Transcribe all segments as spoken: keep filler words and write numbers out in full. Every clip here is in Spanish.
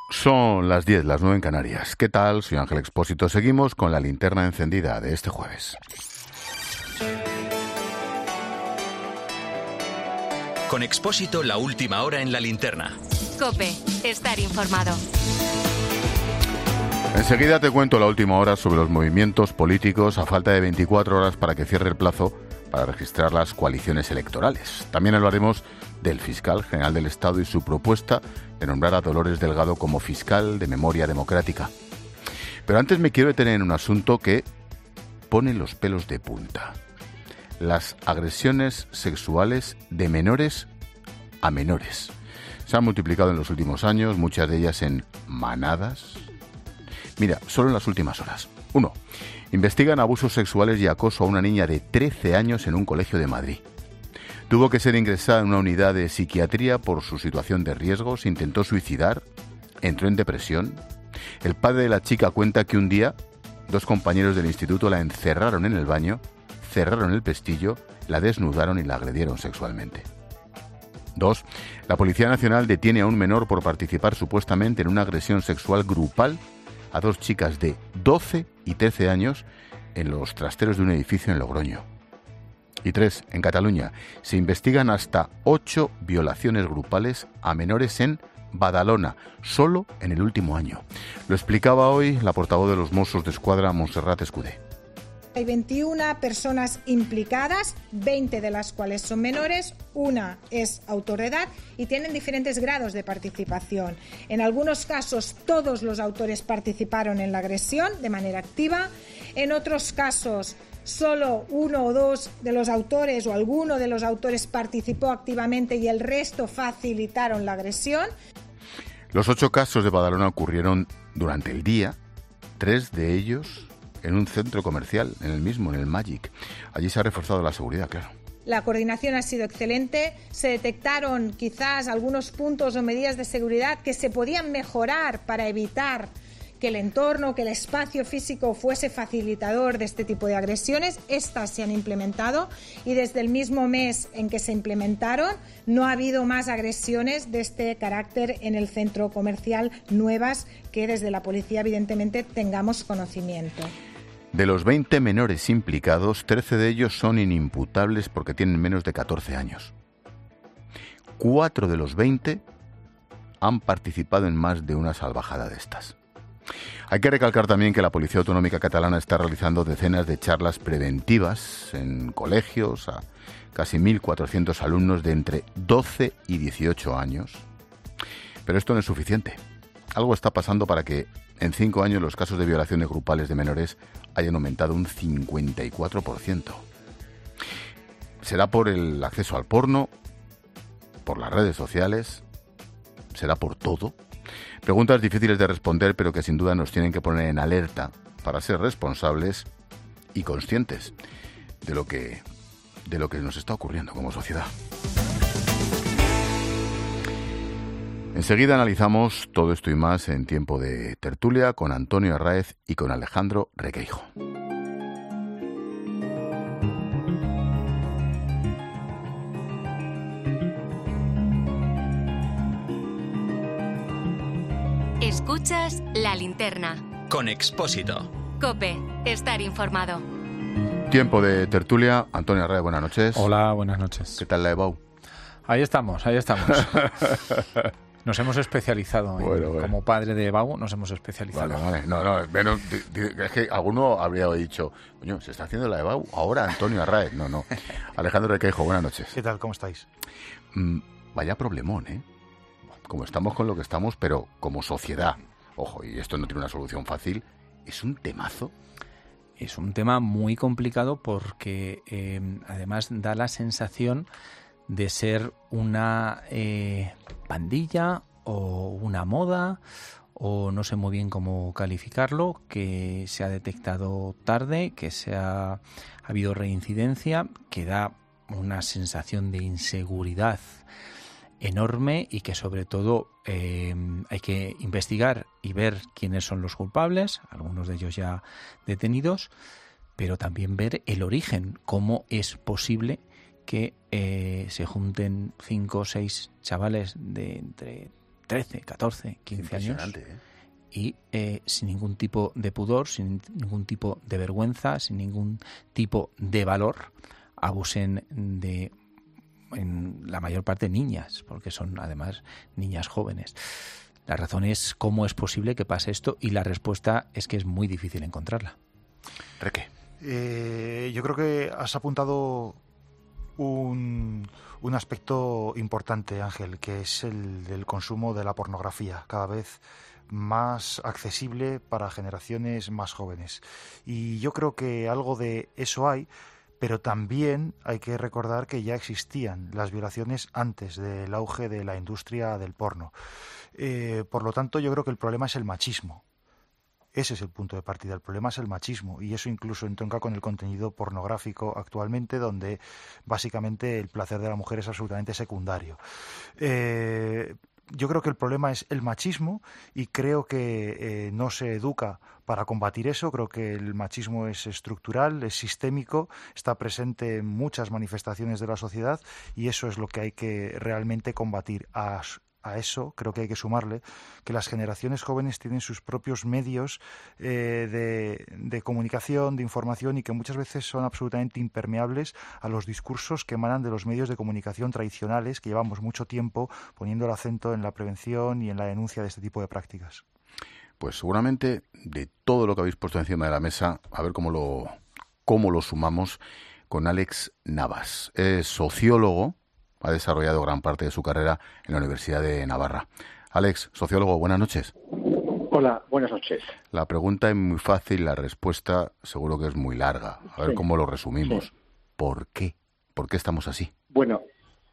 Son las diez, las nueve en Canarias. ¿Qué tal? Soy Ángel Expósito. Seguimos con la linterna encendida de este jueves. Con Expósito, la última hora en la linterna. COPE, estar informado. Enseguida te cuento la última hora sobre los movimientos políticos a falta de veinticuatro horas para que cierre el plazo para registrar las coaliciones electorales. También hablaremos del fiscal general del Estado y su propuesta de nombrar a Dolores Delgado como fiscal de memoria democrática. Pero antes me quiero detener en un asunto que pone los pelos de punta. Las agresiones sexuales de menores a menores. Se han multiplicado en los últimos años, muchas de ellas en manadas. Mira, solo en las últimas horas. Uno. Investigan abusos sexuales y acoso a una niña de trece años en un colegio de Madrid. Tuvo que ser ingresada en una unidad de psiquiatría por su situación de riesgo, se intentó suicidar, entró en depresión. El padre de la chica cuenta que un día dos compañeros del instituto la encerraron en el baño, cerraron el pestillo, la desnudaron y la agredieron sexualmente. Dos. La Policía Nacional detiene a un menor por participar supuestamente en una agresión sexual grupal a dos chicas de doce y trece años en los trasteros de un edificio en Logroño. Y tres, en Cataluña, se investigan hasta ocho violaciones grupales a menores en Badalona, solo en el último año. Lo explicaba hoy la portavoz de los Mossos d'Esquadra, Montserrat Escudé. Hay veintiuna personas implicadas, veinte de las cuales son menores, una es autor de edad y tienen diferentes grados de participación. En algunos casos todos los autores participaron en la agresión de manera activa, en otros casos solo uno o dos de los autores o alguno de los autores participó activamente y el resto facilitaron la agresión. Los ocho casos de Badalona ocurrieron durante el día, tres de ellos en un centro comercial, en el mismo, en el Magic. Allí se ha reforzado la seguridad, claro. La coordinación ha sido excelente. Se detectaron quizás algunos puntos o medidas de seguridad que se podían mejorar para evitar que el entorno, que el espacio físico fuese facilitador de este tipo de agresiones. Estas se han implementado y desde el mismo mes en que se implementaron no ha habido más agresiones de este carácter en el centro comercial, nuevas que desde la policía evidentemente tengamos conocimiento. De los veinte menores implicados, trece de ellos son inimputables porque tienen menos de catorce años. Cuatro de los veinte han participado en más de una salvajada de estas. Hay que recalcar también que la Policía Autonómica Catalana está realizando decenas de charlas preventivas en colegios a casi mil cuatrocientos alumnos de entre doce y dieciocho años. Pero esto no es suficiente. Algo está pasando para que en cinco años los casos de violaciones grupales de menores hayan aumentado un cincuenta y cuatro por ciento. ¿Será por el acceso al porno? ¿Por las redes sociales? ¿Será por todo? Preguntas difíciles de responder, pero que sin duda nos tienen que poner en alerta para ser responsables y conscientes de lo que, de lo que nos está ocurriendo como sociedad. Enseguida analizamos todo esto y más en Tiempo de Tertulia con Antonio Arráez y con Alejandro Requeijo. Escuchas La Linterna. Con Expósito. COPE, estar informado. Tiempo de Tertulia. Antonio Arráez, buenas noches. Hola, buenas noches. ¿Qué tal la EBAU? Ahí estamos, ahí estamos. Nos hemos especializado, en, bueno, bueno. Como padre de EBAU nos hemos especializado. Vale, vale. No, no, bueno, es que alguno habría dicho, coño, se está haciendo la EBAU ahora Antonio Arráez. No, no. Alejandro Requeijo, buenas noches. ¿Qué tal? ¿Cómo estáis? Mm, vaya problemón, ¿eh? Como estamos con lo que estamos, pero como sociedad, ojo, y esto no tiene una solución fácil, es un temazo. Es un tema muy complicado porque eh, además da la sensación de ser una eh, pandilla o una moda o no sé muy bien cómo calificarlo, que se ha detectado tarde, que se ha, ha habido reincidencia, que da una sensación de inseguridad enorme y que sobre todo eh, hay que investigar y ver quiénes son los culpables, algunos de ellos ya detenidos, pero también ver el origen, cómo es posible que eh, se junten cinco o seis chavales de entre trece, catorce, quince años. ¿eh? Y eh, sin ningún tipo de pudor, sin ningún tipo de vergüenza, sin ningún tipo de valor, abusen de, en la mayor parte, niñas, porque son además niñas jóvenes. La razón es cómo es posible que pase esto, y la respuesta es que es muy difícil encontrarla. Reque. Eh, yo creo que has apuntado un, un aspecto importante, Ángel, que es el del consumo de la pornografía, cada vez más accesible para generaciones más jóvenes. Y yo creo que algo de eso hay, pero también hay que recordar que ya existían las violaciones antes del auge de la industria del porno. Eh, por lo tanto, yo creo que el problema es el machismo. Ese es el punto de partida. El problema es el machismo, y eso incluso entronca con el contenido pornográfico actualmente, donde básicamente el placer de la mujer es absolutamente secundario. Eh, yo creo que el problema es el machismo, y creo que eh, no se educa para combatir eso. Creo que el machismo es estructural, es sistémico, está presente en muchas manifestaciones de la sociedad, y eso es lo que hay que realmente combatir. A, A eso creo que hay que sumarle que las generaciones jóvenes tienen sus propios medios eh, de, de comunicación, de información, y que muchas veces son absolutamente impermeables a los discursos que emanan de los medios de comunicación tradicionales, que llevamos mucho tiempo poniendo el acento en la prevención y en la denuncia de este tipo de prácticas. Pues seguramente de todo lo que habéis puesto encima de la mesa, a ver cómo lo, cómo lo sumamos con Alex Navas. Es sociólogo. Ha desarrollado gran parte de su carrera en la Universidad de Navarra. Alex, sociólogo, buenas noches. Hola, buenas noches. La pregunta es muy fácil, la respuesta seguro que es muy larga. A ver sí. cómo lo resumimos. Sí. ¿Por qué? ¿Por qué estamos así? Bueno,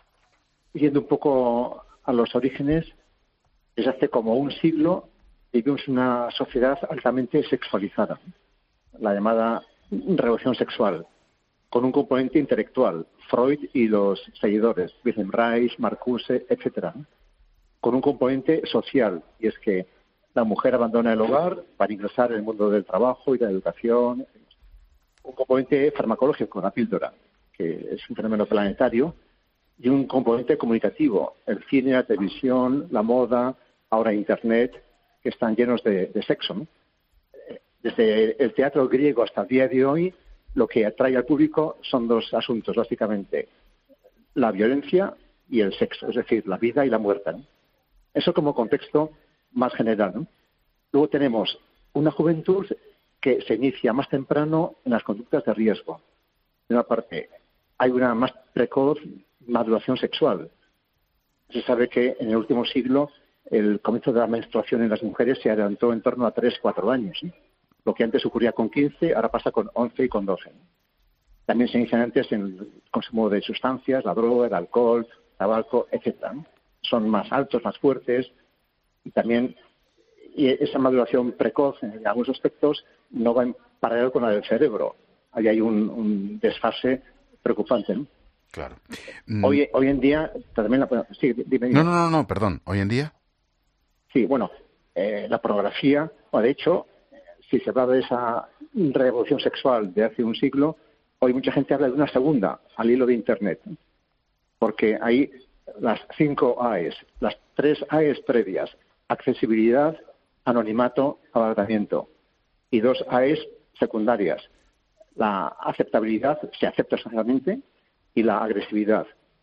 yendo un poco a los orígenes, desde hace como un siglo vivimos una sociedad altamente sexualizada, la llamada revolución sexual, con un componente intelectual, Freud y los seguidores, Wilhelm Reich, Marcuse, etcétera, con un componente social, y es que la mujer abandona el hogar para ingresar en el mundo del trabajo y de la educación, un componente farmacológico, la píldora, que es un fenómeno planetario, y un componente comunicativo, el cine, la televisión, la moda, ahora Internet, que están llenos de, de sexo, ¿no? Desde el teatro griego hasta el día de hoy, lo que atrae al público son dos asuntos, básicamente, la violencia y el sexo, es decir, la vida y la muerte, ¿no? Eso como contexto más general, ¿no? Luego tenemos una juventud que se inicia más temprano en las conductas de riesgo. De una parte, hay una más precoz maduración sexual. Se sabe que en el último siglo el comienzo de la menstruación en las mujeres se adelantó en torno a tres, cuatro años, ¿sí? Lo que antes ocurría con quince, ahora pasa con once y con doce. También se inician antes en el consumo de sustancias, la droga, el alcohol, tabaco, etcétera. Son más altos, más fuertes, y también y esa maduración precoz en algunos aspectos no va en paralelo con la del cerebro. Ahí hay un, un desfase preocupante, ¿no? Claro. Hoy, hoy en día también la, sí, dime, dime. No, no, no, no, perdón. ¿Hoy en día? Sí, bueno, eh, la pornografía, o de hecho, si se habla de esa revolución sexual de hace un siglo, hoy mucha gente habla de una segunda, al hilo de Internet, porque hay las cinco A's, las tres A's previas, accesibilidad, anonimato, abaratamiento, y dos A's secundarias, la aceptabilidad, se acepta socialmente, y la agresividad.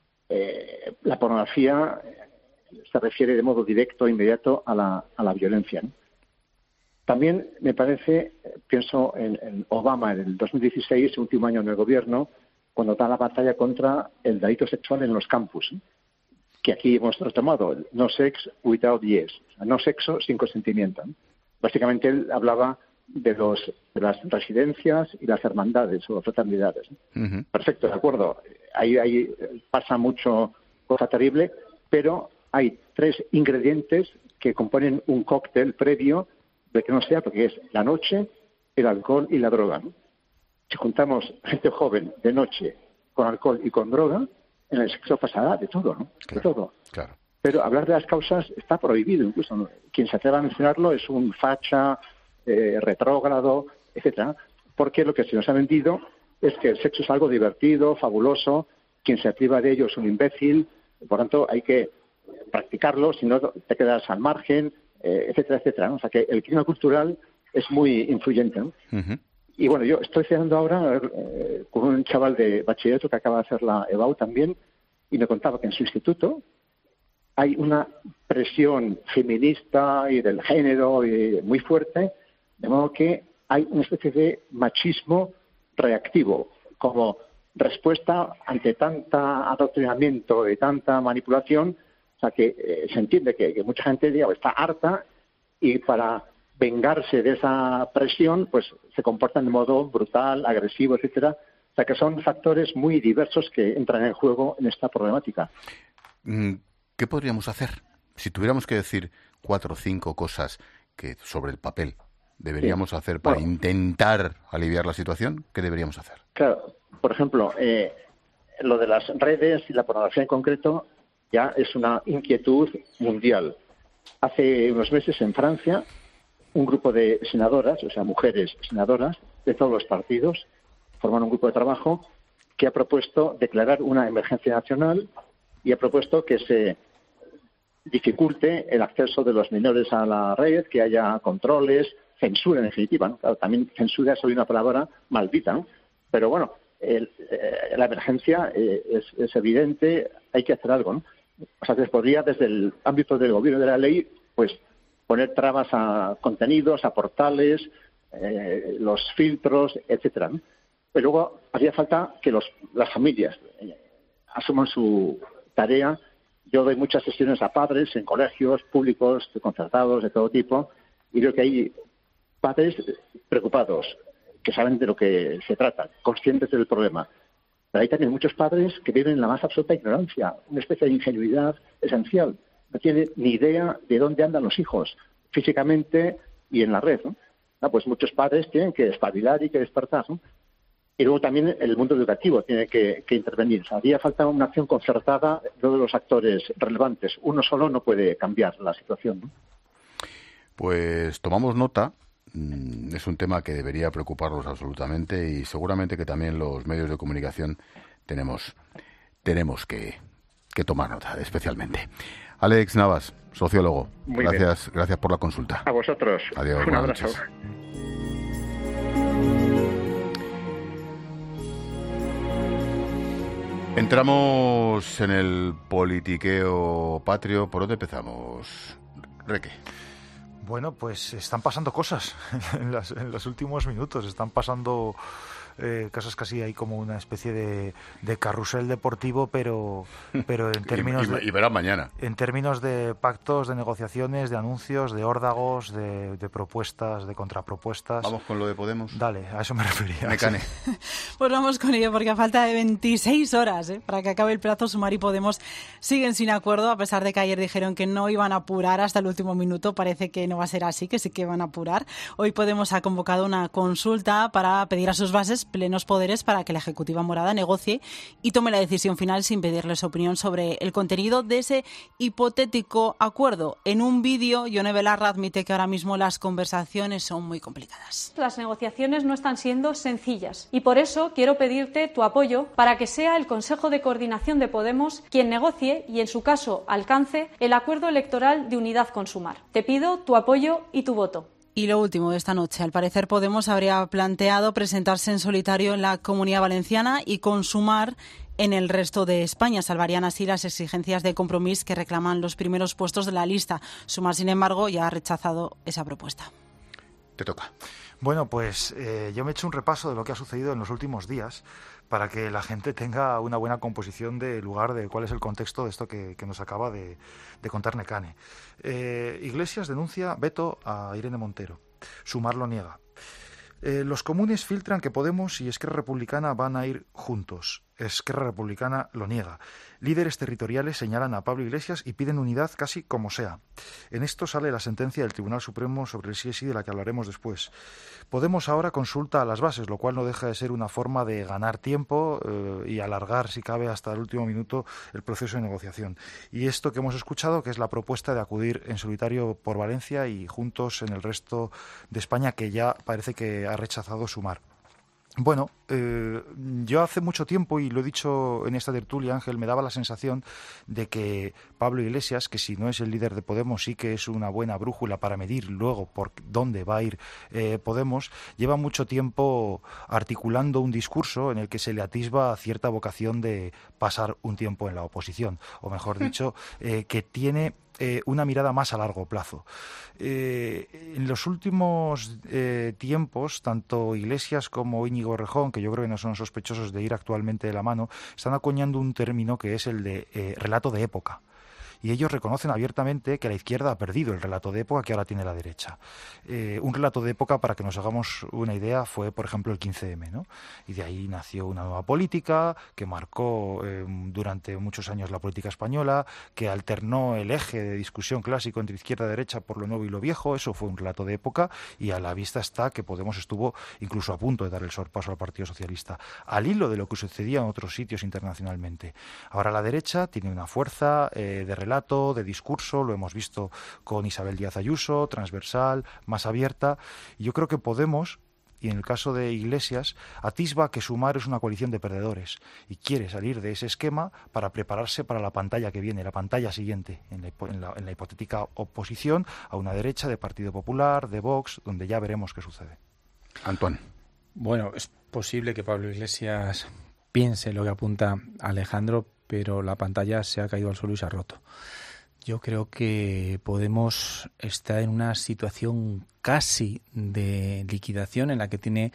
Eh, la pornografía se refiere de modo directo e inmediato a la, a la violencia, ¿no? También me parece, pienso en, en Obama en el dos mil dieciséis, último año en el gobierno, cuando da la batalla contra el delito sexual en los campus, ¿eh? Que aquí hemos retomado, el no sex without yes, o sea, no sexo sin consentimiento, ¿no? Básicamente él hablaba de los de las residencias y las hermandades o fraternidades, ¿no? Uh-huh. Perfecto, de acuerdo. Ahí, ahí pasa mucho cosa terrible, pero hay tres ingredientes que componen un cóctel previo de que no sea, porque es la noche, el alcohol y la droga, ¿no? Si juntamos gente joven de noche con alcohol y con droga, en el sexo pasará de todo, ¿no? Claro, de todo. Claro. Pero hablar de las causas está prohibido, incluso, ¿no? Quien se atreva a mencionarlo es un facha, eh, retrógrado, etcétera, porque lo que se nos ha vendido es que el sexo es algo divertido, fabuloso, quien se priva de ello es un imbécil, por tanto hay que practicarlo, si no te quedas al margen, eh, etcétera, etcétera, ¿no? O sea que el clima cultural es muy influyente, ¿no? Uh-huh. Y bueno, yo estoy cenando ahora eh, con un chaval de bachillerato que acaba de hacer la E B A U también, y me contaba que en su instituto hay una presión feminista y del género y muy fuerte, de modo que hay una especie de machismo reactivo, como respuesta ante tanta adoctrinamiento y tanta manipulación, o sea que eh, se entiende que, que mucha gente, digamos, está harta y para vengarse de esa presión, pues se comportan de modo brutal, agresivo, etcétera. O sea que son factores muy diversos que entran en juego en esta problemática. ¿Qué podríamos hacer? Si tuviéramos que decir cuatro o cinco cosas que sobre el papel deberíamos sí. hacer para bueno, intentar aliviar la situación, ¿qué deberíamos hacer? Claro, por ejemplo, eh, lo de las redes y la pornografía en concreto ya es una inquietud mundial. Hace unos meses en Francia, un grupo de senadoras, o sea, mujeres senadoras de todos los partidos, forman un grupo de trabajo que ha propuesto declarar una emergencia nacional y ha propuesto que se dificulte el acceso de los menores a la red, que haya controles, censura en definitiva, ¿no? Claro, también censura es hoy una palabra maldita, ¿no? Pero bueno, el, eh, la emergencia eh, es, es evidente, hay que hacer algo, ¿no? O sea, que se podría desde el ámbito del gobierno de la ley, pues poner trabas a contenidos, a portales, eh, los filtros, etcétera, ¿no? Pero luego haría falta que los, las familias eh, asuman su tarea. Yo doy muchas sesiones a padres en colegios públicos, concertados, de todo tipo, y creo que hay padres preocupados, que saben de lo que se trata, conscientes del problema. Pero hay también muchos padres que viven en la más absoluta ignorancia, una especie de ingenuidad esencial. No tienen ni idea de dónde andan los hijos, físicamente y en la red, ¿no? Ah, pues muchos padres tienen que espabilar y que despertar, ¿no? Y luego también el mundo educativo tiene que, que intervenir. O sea, haría falta una acción concertada de todos los actores relevantes. Uno solo no puede cambiar la situación, ¿no? Pues tomamos nota. Es un tema que debería preocuparnos absolutamente y seguramente que también los medios de comunicación tenemos, tenemos que, que tomar nota, especialmente. Alex Navas, sociólogo. Muy gracias, bien. Gracias por la consulta. A vosotros. Adiós. Un abrazo. Noches. Entramos en el politiqueo patrio. ¿Por dónde empezamos, Reque? Bueno, pues están pasando cosas en, las, en los últimos minutos. Están pasando eh, cosas casi hay como una especie de, de carrusel deportivo, pero pero en términos y, y, de, y verás mañana. En términos de pactos, de negociaciones, de anuncios, de órdagos, de, de propuestas, de contrapropuestas. Vamos con lo de Podemos. Dale, a eso me refería. Mecane. Pues vamos con ello, porque a falta de veintiséis horas ¿eh? para que acabe el plazo, Sumar y Podemos siguen sin acuerdo, a pesar de que ayer dijeron que no iban a apurar hasta el último minuto. Parece que no va a ser así, que sí que van a apurar. Hoy Podemos ha convocado una consulta para pedir a sus bases plenos poderes para que la Ejecutiva Morada negocie y tome la decisión final sin pedirles opinión sobre el contenido de ese hipotético acuerdo. En un vídeo, Ione Belarra admite que ahora mismo las conversaciones son muy complicadas. Las negociaciones no están siendo sencillas y por eso quiero pedirte tu apoyo para que sea el Consejo de Coordinación de Podemos quien negocie y, en su caso, alcance el acuerdo electoral de unidad con Sumar. Te pido tu apoyo y tu voto. Y lo último de esta noche, al parecer Podemos habría planteado presentarse en solitario en la Comunidad Valenciana y con Sumar en el resto de España. Salvarían así las exigencias de Compromís que reclaman los primeros puestos de la lista. Sumar, sin embargo, ya ha rechazado esa propuesta. Te toca. Bueno, pues eh, yo me he hecho un repaso de lo que ha sucedido en los últimos días para que la gente tenga una buena composición de lugar de cuál es el contexto de esto que, que nos acaba de, de contar Necane. Eh, Iglesias denuncia veto a Irene Montero. Sumar lo niega. Eh, los comunes filtran que Podemos y Esquerra Republicana van a ir juntos. Esquerra Republicana lo niega. Líderes territoriales señalan a Pablo Iglesias y piden unidad casi como sea. En esto sale la sentencia del Tribunal Supremo sobre el sí es sí, de la que hablaremos después. Podemos ahora consulta a las bases, lo cual no deja de ser una forma de ganar tiempo eh, y alargar, si cabe, hasta el último minuto el proceso de negociación. Y esto que hemos escuchado, que es la propuesta de acudir en solitario por Valencia y juntos en el resto de España, que ya parece que ha rechazado Sumar. Bueno, eh, yo hace mucho tiempo, y lo he dicho en esta tertulia, Ángel, me daba la sensación de que Pablo Iglesias, que si no es el líder de Podemos, sí que es una buena brújula para medir luego por dónde va a ir eh, Podemos, lleva mucho tiempo articulando un discurso en el que se le atisba cierta vocación de pasar un tiempo en la oposición, o mejor dicho, eh, que tiene Eh, una mirada más a largo plazo. Eh, en los últimos eh, tiempos, tanto Iglesias como Íñigo Errejón, que yo creo que no son sospechosos de ir actualmente de la mano, están acuñando un término que es el de eh, relato de época. Y ellos reconocen abiertamente que la izquierda ha perdido el relato de época que ahora tiene la derecha. Eh, un relato de época, para que nos hagamos una idea, fue, por ejemplo, el quince eme, ¿no? Y de ahí nació una nueva política que marcó eh, durante muchos años la política española, que alternó el eje de discusión clásico entre izquierda y derecha por lo nuevo y lo viejo. Eso fue un relato de época, y a la vista está que Podemos estuvo incluso a punto de dar el sorpaso al Partido Socialista, al hilo de lo que sucedía en otros sitios internacionalmente. Ahora la derecha tiene una fuerza eh, de relato, de discurso, lo hemos visto con Isabel Díaz Ayuso, transversal, más abierta. Y yo creo que Podemos, y en el caso de Iglesias, atisba que Sumar es una coalición de perdedores y quiere salir de ese esquema para prepararse para la pantalla que viene, la pantalla siguiente, en la, en la, en la hipotética oposición a una derecha de Partido Popular, de Vox, donde ya veremos qué sucede. Antoine. Bueno, es posible que Pablo Iglesias piense lo que apunta Alejandro, pero la pantalla se ha caído al suelo y se ha roto. Yo creo que Podemos está en una situación casi de liquidación en la que tiene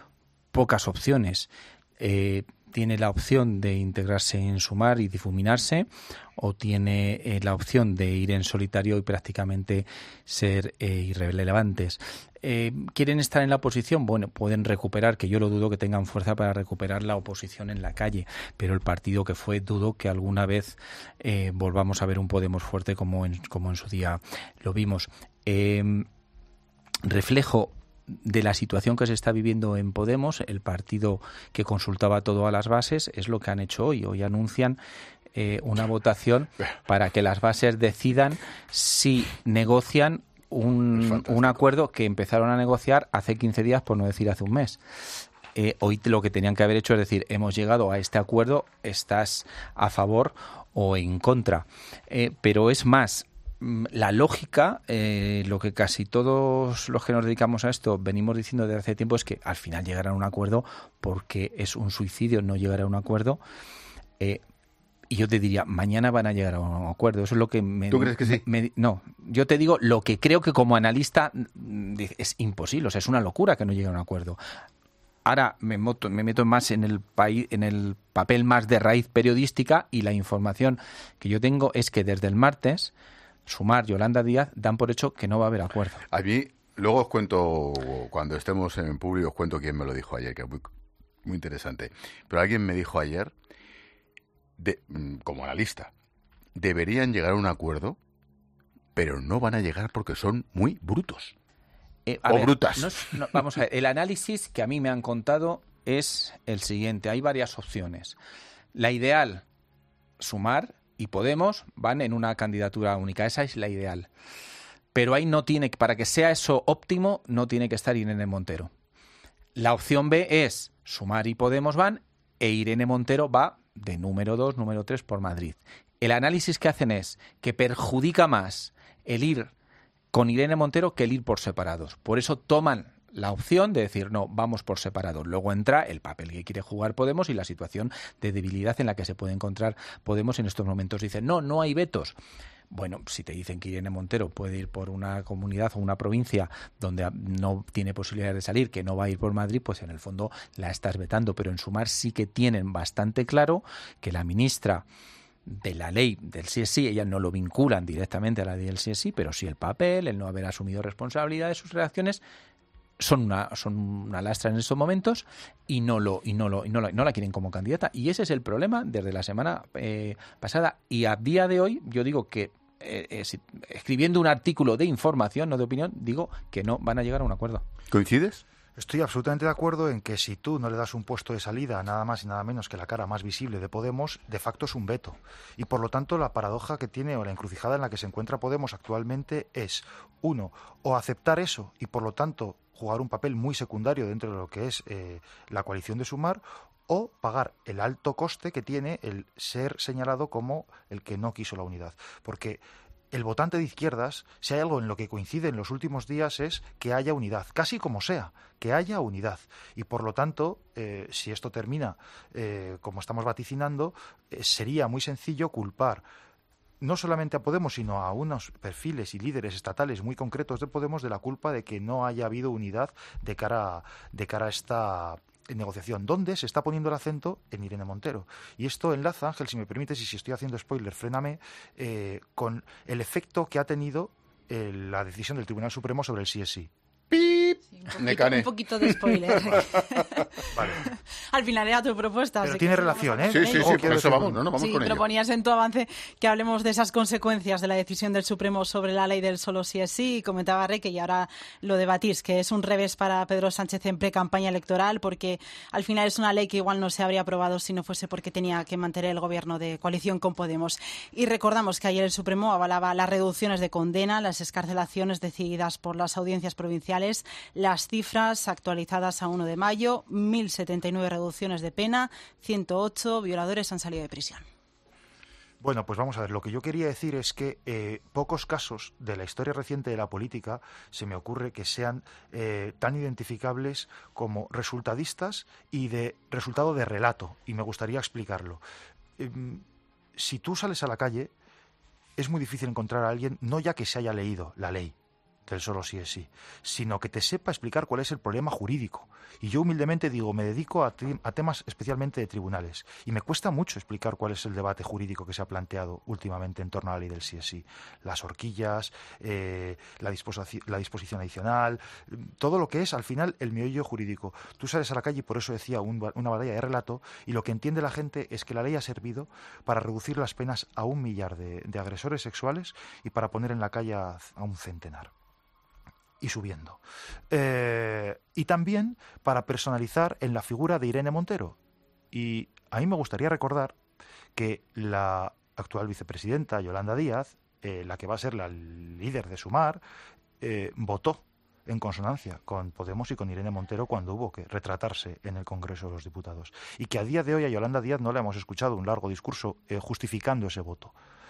pocas opciones. Eh, tiene la opción de integrarse en Sumar y difuminarse, o tiene eh, la opción de ir en solitario y prácticamente ser eh, irrelevantes. Eh, ¿Quieren estar en la oposición? Bueno, pueden recuperar, que yo lo dudo que tengan fuerza para recuperar la oposición en la calle, pero el partido que fue, dudo que alguna vez eh, volvamos a ver un Podemos fuerte como en, como en su día lo vimos. Eh, reflejo de la situación que se está viviendo en Podemos, el partido que consultaba todo a las bases, es lo que han hecho hoy. Hoy anuncian eh, una votación para que las bases decidan si negocian un, un acuerdo que empezaron a negociar hace quince días, por no decir hace un mes. Eh, hoy lo que tenían que haber hecho es decir, hemos llegado a este acuerdo, ¿estás a favor o en contra? Eh, pero es más, la lógica, eh, lo que casi todos los que nos dedicamos a esto venimos diciendo desde hace tiempo, es que al final llegarán a un acuerdo, porque es un suicidio no llegar a un acuerdo. Eh, y yo te diría, mañana van a llegar a un acuerdo. Eso es lo que me... ¿Tú crees que sí? Me, no, yo te digo lo que creo que como analista es imposible, o sea, es una locura que no llegue a un acuerdo. Ahora me meto, me meto más en el país, en el papel más de raíz periodística, y la información que yo tengo es que desde el martes Sumar, Yolanda Díaz dan por hecho que no va a haber acuerdo. A mí, luego os cuento, cuando estemos en público, os cuento quién me lo dijo ayer, que es muy, muy interesante. Pero alguien me dijo ayer, de, como analista, deberían llegar a un acuerdo, pero no van a llegar porque son muy brutos. Eh, o ver, brutas. No, no, vamos a ver, el análisis que a mí me han contado es el siguiente. Hay varias opciones. La ideal, Sumar y Podemos van en una candidatura única. Esa es la ideal. Pero ahí no tiene, para que sea eso óptimo, no tiene que estar Irene Montero. La opción B es Sumar y Podemos van, e Irene Montero va de número dos, número tres por Madrid. El análisis que hacen es que perjudica más el ir con Irene Montero que el ir por separados. Por eso toman la opción de decir, no, vamos por separados. Luego entra el papel que quiere jugar Podemos y la situación de debilidad en la que se puede encontrar Podemos en estos momentos. Dicen, no, no hay vetos. Bueno, si te dicen que Irene Montero puede ir por una comunidad o una provincia donde no tiene posibilidades de salir, que no va a ir por Madrid, pues en el fondo la estás vetando. Pero en Sumar sí que tienen bastante claro que la ministra de la ley del sí es sí, ellas no lo vinculan directamente a la ley del sí es sí, pero sí el papel, el no haber asumido responsabilidad de sus reacciones, son una son una lastra en estos momentos, y no lo y no lo y no, lo, no la quieren como candidata, y ese es el problema desde la semana eh, pasada. Y a día de hoy yo digo que eh, eh, si, escribiendo un artículo de información, no de opinión, digo que no van a llegar a un acuerdo. ¿Coincides? Estoy absolutamente de acuerdo en que si tú no le das un puesto de salida, nada más y nada menos que la cara más visible de Podemos, de facto es un veto. Y por lo tanto la paradoja que tiene, o la encrucijada en la que se encuentra Podemos actualmente es, uno, o aceptar eso y por lo tanto jugar un papel muy secundario dentro de lo que es eh, la coalición de Sumar, o pagar el alto coste que tiene el ser señalado como el que no quiso la unidad. Porque el votante de izquierdas, si hay algo en lo que coincide en los últimos días, es que haya unidad, casi como sea, que haya unidad. Y por lo tanto, eh, si esto termina eh, como estamos vaticinando, eh, sería muy sencillo culpar no solamente a Podemos, sino a unos perfiles y líderes estatales muy concretos de Podemos de la culpa de que no haya habido unidad de cara a, de cara a esta negociación, donde se está poniendo el acento en Irene Montero. Y esto enlaza, Ángel, si me permites, y si estoy haciendo spoiler, fréname, eh, con el efecto que ha tenido eh, la decisión del Tribunal Supremo sobre el sí es sí. ¡Pip! Sí, un, poquito, un poquito de spoiler. Vale. Al final era tu propuesta. Pero tiene relación, ¿eh? Sí, sí, sí, por eso vamos, no, no, vamos sí, con ello. proponías en tu avance que hablemos de esas consecuencias de la decisión del Supremo sobre la ley del solo sí es sí, y comentaba Reque, y ahora lo debatís, que es un revés para Pedro Sánchez en pre-campaña electoral, porque al final es una ley que igual no se habría aprobado si no fuese porque tenía que mantener el gobierno de coalición con Podemos. Y recordamos que ayer el Supremo avalaba las reducciones de condena, las excarcelaciones decididas por las audiencias provinciales, las cifras actualizadas a uno de mayo, mil setenta y nueve reducciones de pena, ciento ocho violadores han salido de prisión. Bueno, pues vamos a ver, lo que yo quería decir es que eh, pocos casos de la historia reciente de la política se me ocurre que sean eh, tan identificables como resultadistas y de resultado de relato, y me gustaría explicarlo. Eh, si tú sales a la calle, es muy difícil encontrar a alguien, no ya que se haya leído la ley del solo sí es sí, sino que te sepa explicar cuál es el problema jurídico. Y yo humildemente digo, me dedico a, a temas especialmente de tribunales, y me cuesta mucho explicar cuál es el debate jurídico que se ha planteado últimamente en torno a la ley del sí es sí. Las horquillas, eh, la, disposición, la disposición adicional, todo lo que es al final el meollo jurídico. Tú sales a la calle, y por eso decía un, una batalla de relato, y lo que entiende la gente es que la ley ha servido para reducir las penas a un millar de, de agresores sexuales y para poner en la calle a, a un centenar. Y subiendo. Eh, y también para personalizar en la figura de Irene Montero. Y a mí me gustaría recordar que la actual vicepresidenta, Yolanda Díaz, eh, la que va a ser la líder de Sumar, eh, votó en consonancia con Podemos y con Irene Montero cuando hubo que retratarse en el Congreso de los Diputados. Y que a día de hoy a Yolanda Díaz no le hemos escuchado un largo discurso eh, justificando ese voto.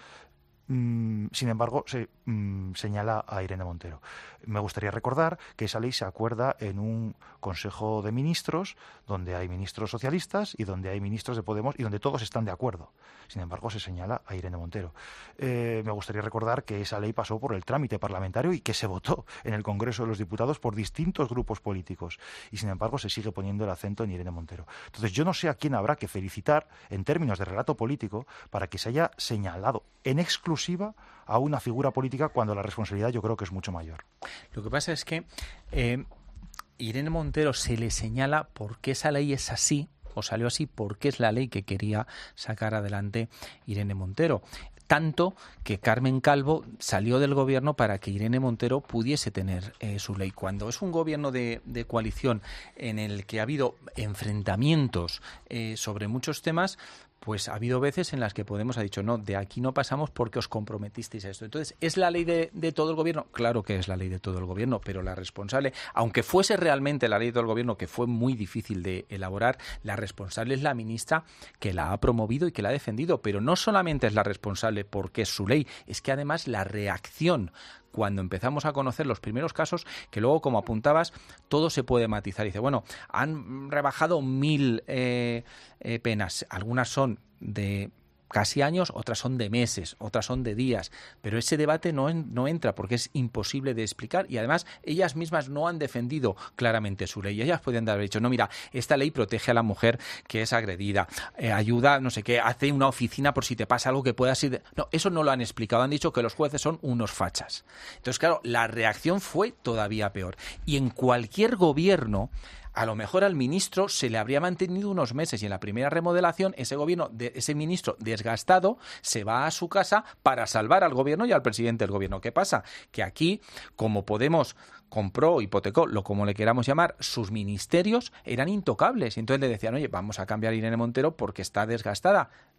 Mm, sin embargo, se mm, señala a Irene Montero. Me gustaría recordar que esa ley se acuerda en un Consejo de Ministros donde hay ministros socialistas y donde hay ministros de Podemos y donde todos están de acuerdo. Sin embargo, se señala a Irene Montero. Eh, me gustaría recordar que esa ley pasó por el trámite parlamentario y que se votó en el Congreso de los Diputados por distintos grupos políticos. Y sin embargo, se sigue poniendo el acento en Irene Montero. Entonces, yo no sé a quién habrá que felicitar en términos de relato político para que se haya señalado en exclusiva a una figura política cuando la responsabilidad yo creo que es mucho mayor. Lo que pasa es que eh, Irene Montero se le señala porque esa ley es así, o salió así, porque es la ley que quería sacar adelante Irene Montero. Tanto que Carmen Calvo salió del gobierno para que Irene Montero pudiese tener eh, su ley. Cuando es un gobierno de, de coalición en el que ha habido enfrentamientos eh, sobre muchos temas, pues ha habido veces en las que Podemos ha dicho, no, de aquí no pasamos porque os comprometisteis a esto. Entonces, ¿es la ley de, de todo el gobierno? Claro que es la ley de todo el gobierno, pero la responsable, aunque fuese realmente la ley de todo el gobierno, que fue muy difícil de elaborar, la responsable es la ministra que la ha promovido y que la ha defendido. Pero no solamente es la responsable porque es su ley, es que además la reacción cuando empezamos a conocer los primeros casos, que luego, como apuntabas, todo se puede matizar. Dice, bueno, han rebajado mil eh, eh, penas. Algunas son de casi años, otras son de meses, otras son de días, pero ese debate no, en, no entra porque es imposible de explicar y además ellas mismas no han defendido claramente su ley. Ellas podrían haber dicho, no, mira, esta ley protege a la mujer que es agredida, eh, ayuda, no sé qué, hace una oficina por si te pasa algo que puedas ir... De... No, eso no lo han explicado, han dicho que los jueces son unos fachas. Entonces, claro, la reacción fue todavía peor. Y en cualquier gobierno, a lo mejor al ministro se le habría mantenido unos meses y en la primera remodelación ese gobierno, de, ese ministro desgastado se va a su casa para salvar al gobierno y al presidente del gobierno. ¿Qué pasa? Que aquí, como Podemos compró, hipotecó, lo como le queramos llamar, sus ministerios eran intocables. Y entonces le decían, oye, vamos a cambiar a Irene Montero porque está desgastada.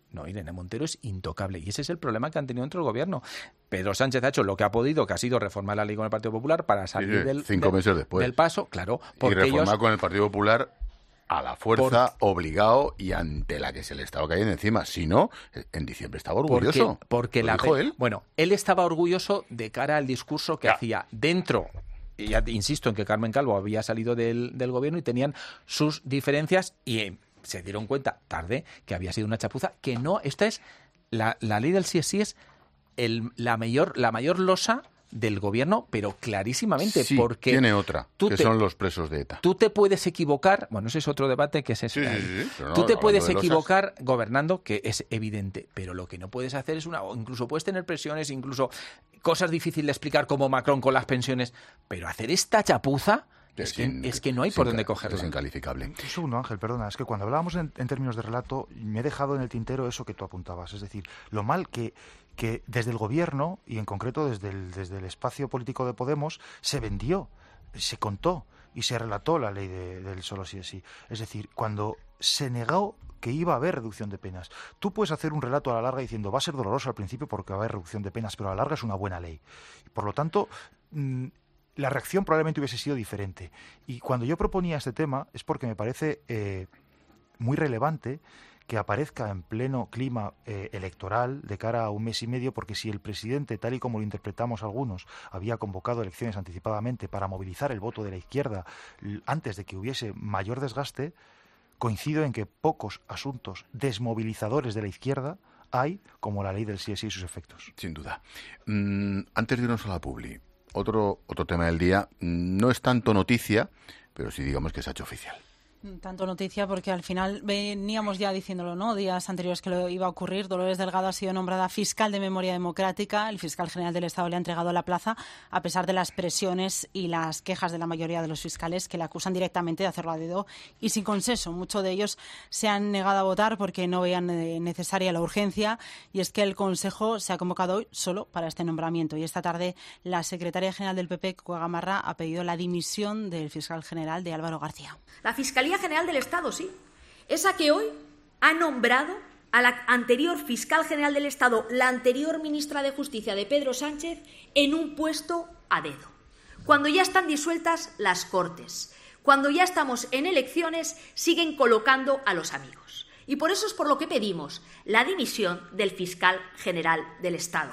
No, Irene Montero es intocable y ese es el problema que han tenido dentro del gobierno. Pedro Sánchez ha hecho lo que ha podido, que ha sido reformar la ley con el Partido Popular para salir sí, del, cinco del, meses después. del paso, claro. Porque y reformar ellos, con el Partido Popular a la fuerza, por, obligado y ante la que se le estaba cayendo encima. Si no, en diciembre estaba orgulloso. Porque, porque ¿Lo la dijo él? Bueno, él estaba orgulloso de cara al discurso que ya. hacía dentro. Y ya insisto en que Carmen Calvo había salido del, del gobierno y tenían sus diferencias y eh, se dieron cuenta tarde que había sido una chapuza, que no, esta es, la, la ley del sí es sí es el, la, mayor, la mayor losa del gobierno, pero clarísimamente, sí, porque tiene otra, que te, son los presos de ETA. Tú te puedes equivocar, bueno, ese es otro debate que es ese. Sí, sí, sí, pero no, tú te puedes equivocar losas. gobernando, que es evidente, pero lo que no puedes hacer es una, incluso puedes tener presiones, incluso cosas difíciles de explicar como Macron con las pensiones, pero hacer esta chapuza es, es, que, in, es que no hay por dónde cogerla. Es incalificable. Un segundo, Ángel, perdona, es que cuando hablábamos en, en términos de relato, me he dejado en el tintero eso que tú apuntabas, es decir, lo mal que que desde el gobierno, y en concreto desde el, desde el espacio político de Podemos, se vendió, se contó y se relató la ley de, del solo sí es sí. Es decir, cuando se negó que iba a haber reducción de penas. Tú puedes hacer un relato a la larga diciendo va a ser doloroso al principio porque va a haber reducción de penas, pero a la larga es una buena ley. Por lo tanto, mmm, la reacción probablemente hubiese sido diferente. Y cuando yo proponía este tema es porque me parece eh, muy relevante que aparezca en pleno clima eh, electoral de cara a un mes y medio, porque si el presidente, tal y como lo interpretamos algunos, había convocado elecciones anticipadamente para movilizar el voto de la izquierda antes de que hubiese mayor desgaste, coincido en que pocos asuntos desmovilizadores de la izquierda hay, como la ley del sí es sí y sus efectos. Sin duda. Mm, antes de irnos a la publi, otro, otro tema del día, no es tanto noticia, pero sí digamos que se ha hecho oficial. Tanto noticia porque al final veníamos ya diciéndolo, ¿no? Días anteriores que lo iba a ocurrir. Dolores Delgado ha sido nombrada fiscal de memoria democrática. El fiscal general del Estado le ha entregado la plaza a pesar de las presiones y las quejas de la mayoría de los fiscales que le acusan directamente de hacerlo a dedo y sin consenso. Muchos de ellos se han negado a votar porque no veían necesaria la urgencia, y es que el Consejo se ha convocado hoy solo para este nombramiento. Y esta tarde la secretaria general del P P, Cuca Gamarra, ha pedido la dimisión del fiscal general de Álvaro García. La Fiscalía General del Estado, sí, esa que hoy ha nombrado a la anterior fiscal general del Estado, la anterior ministra de Justicia de Pedro Sánchez, en un puesto a dedo. Cuando ya están disueltas las Cortes, cuando ya estamos en elecciones, siguen colocando a los amigos. Y por eso es por lo que pedimos la dimisión del fiscal general del Estado.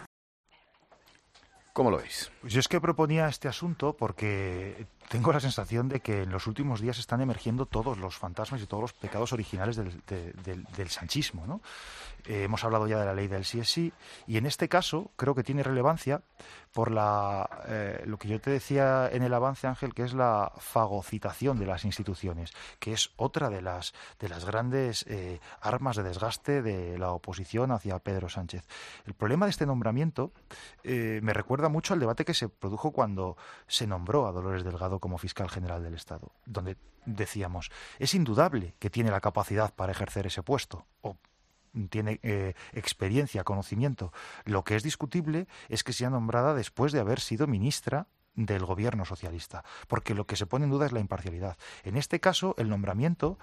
¿Cómo lo veis? Pues yo es que proponía este asunto porque tengo la sensación de que en los últimos días están emergiendo todos los fantasmas y todos los pecados originales del, de, del, del sanchismo, ¿no? Eh, hemos hablado ya de la ley del sí es sí, y en este caso creo que tiene relevancia por la eh, lo que yo te decía en el avance, Ángel, que es la fagocitación de las instituciones, que es otra de las de las grandes eh, armas de desgaste de la oposición hacia Pedro Sánchez. El problema de este nombramiento eh, me recuerda mucho al debate que se produjo cuando se nombró a Dolores Delgado como fiscal general del Estado, donde decíamos, es indudable que tiene la capacidad para ejercer ese puesto, o tiene eh, experiencia, conocimiento. Lo que es discutible es que sea nombrada después de haber sido ministra del gobierno socialista, porque lo que se pone en duda es la imparcialidad. En este caso, el nombramiento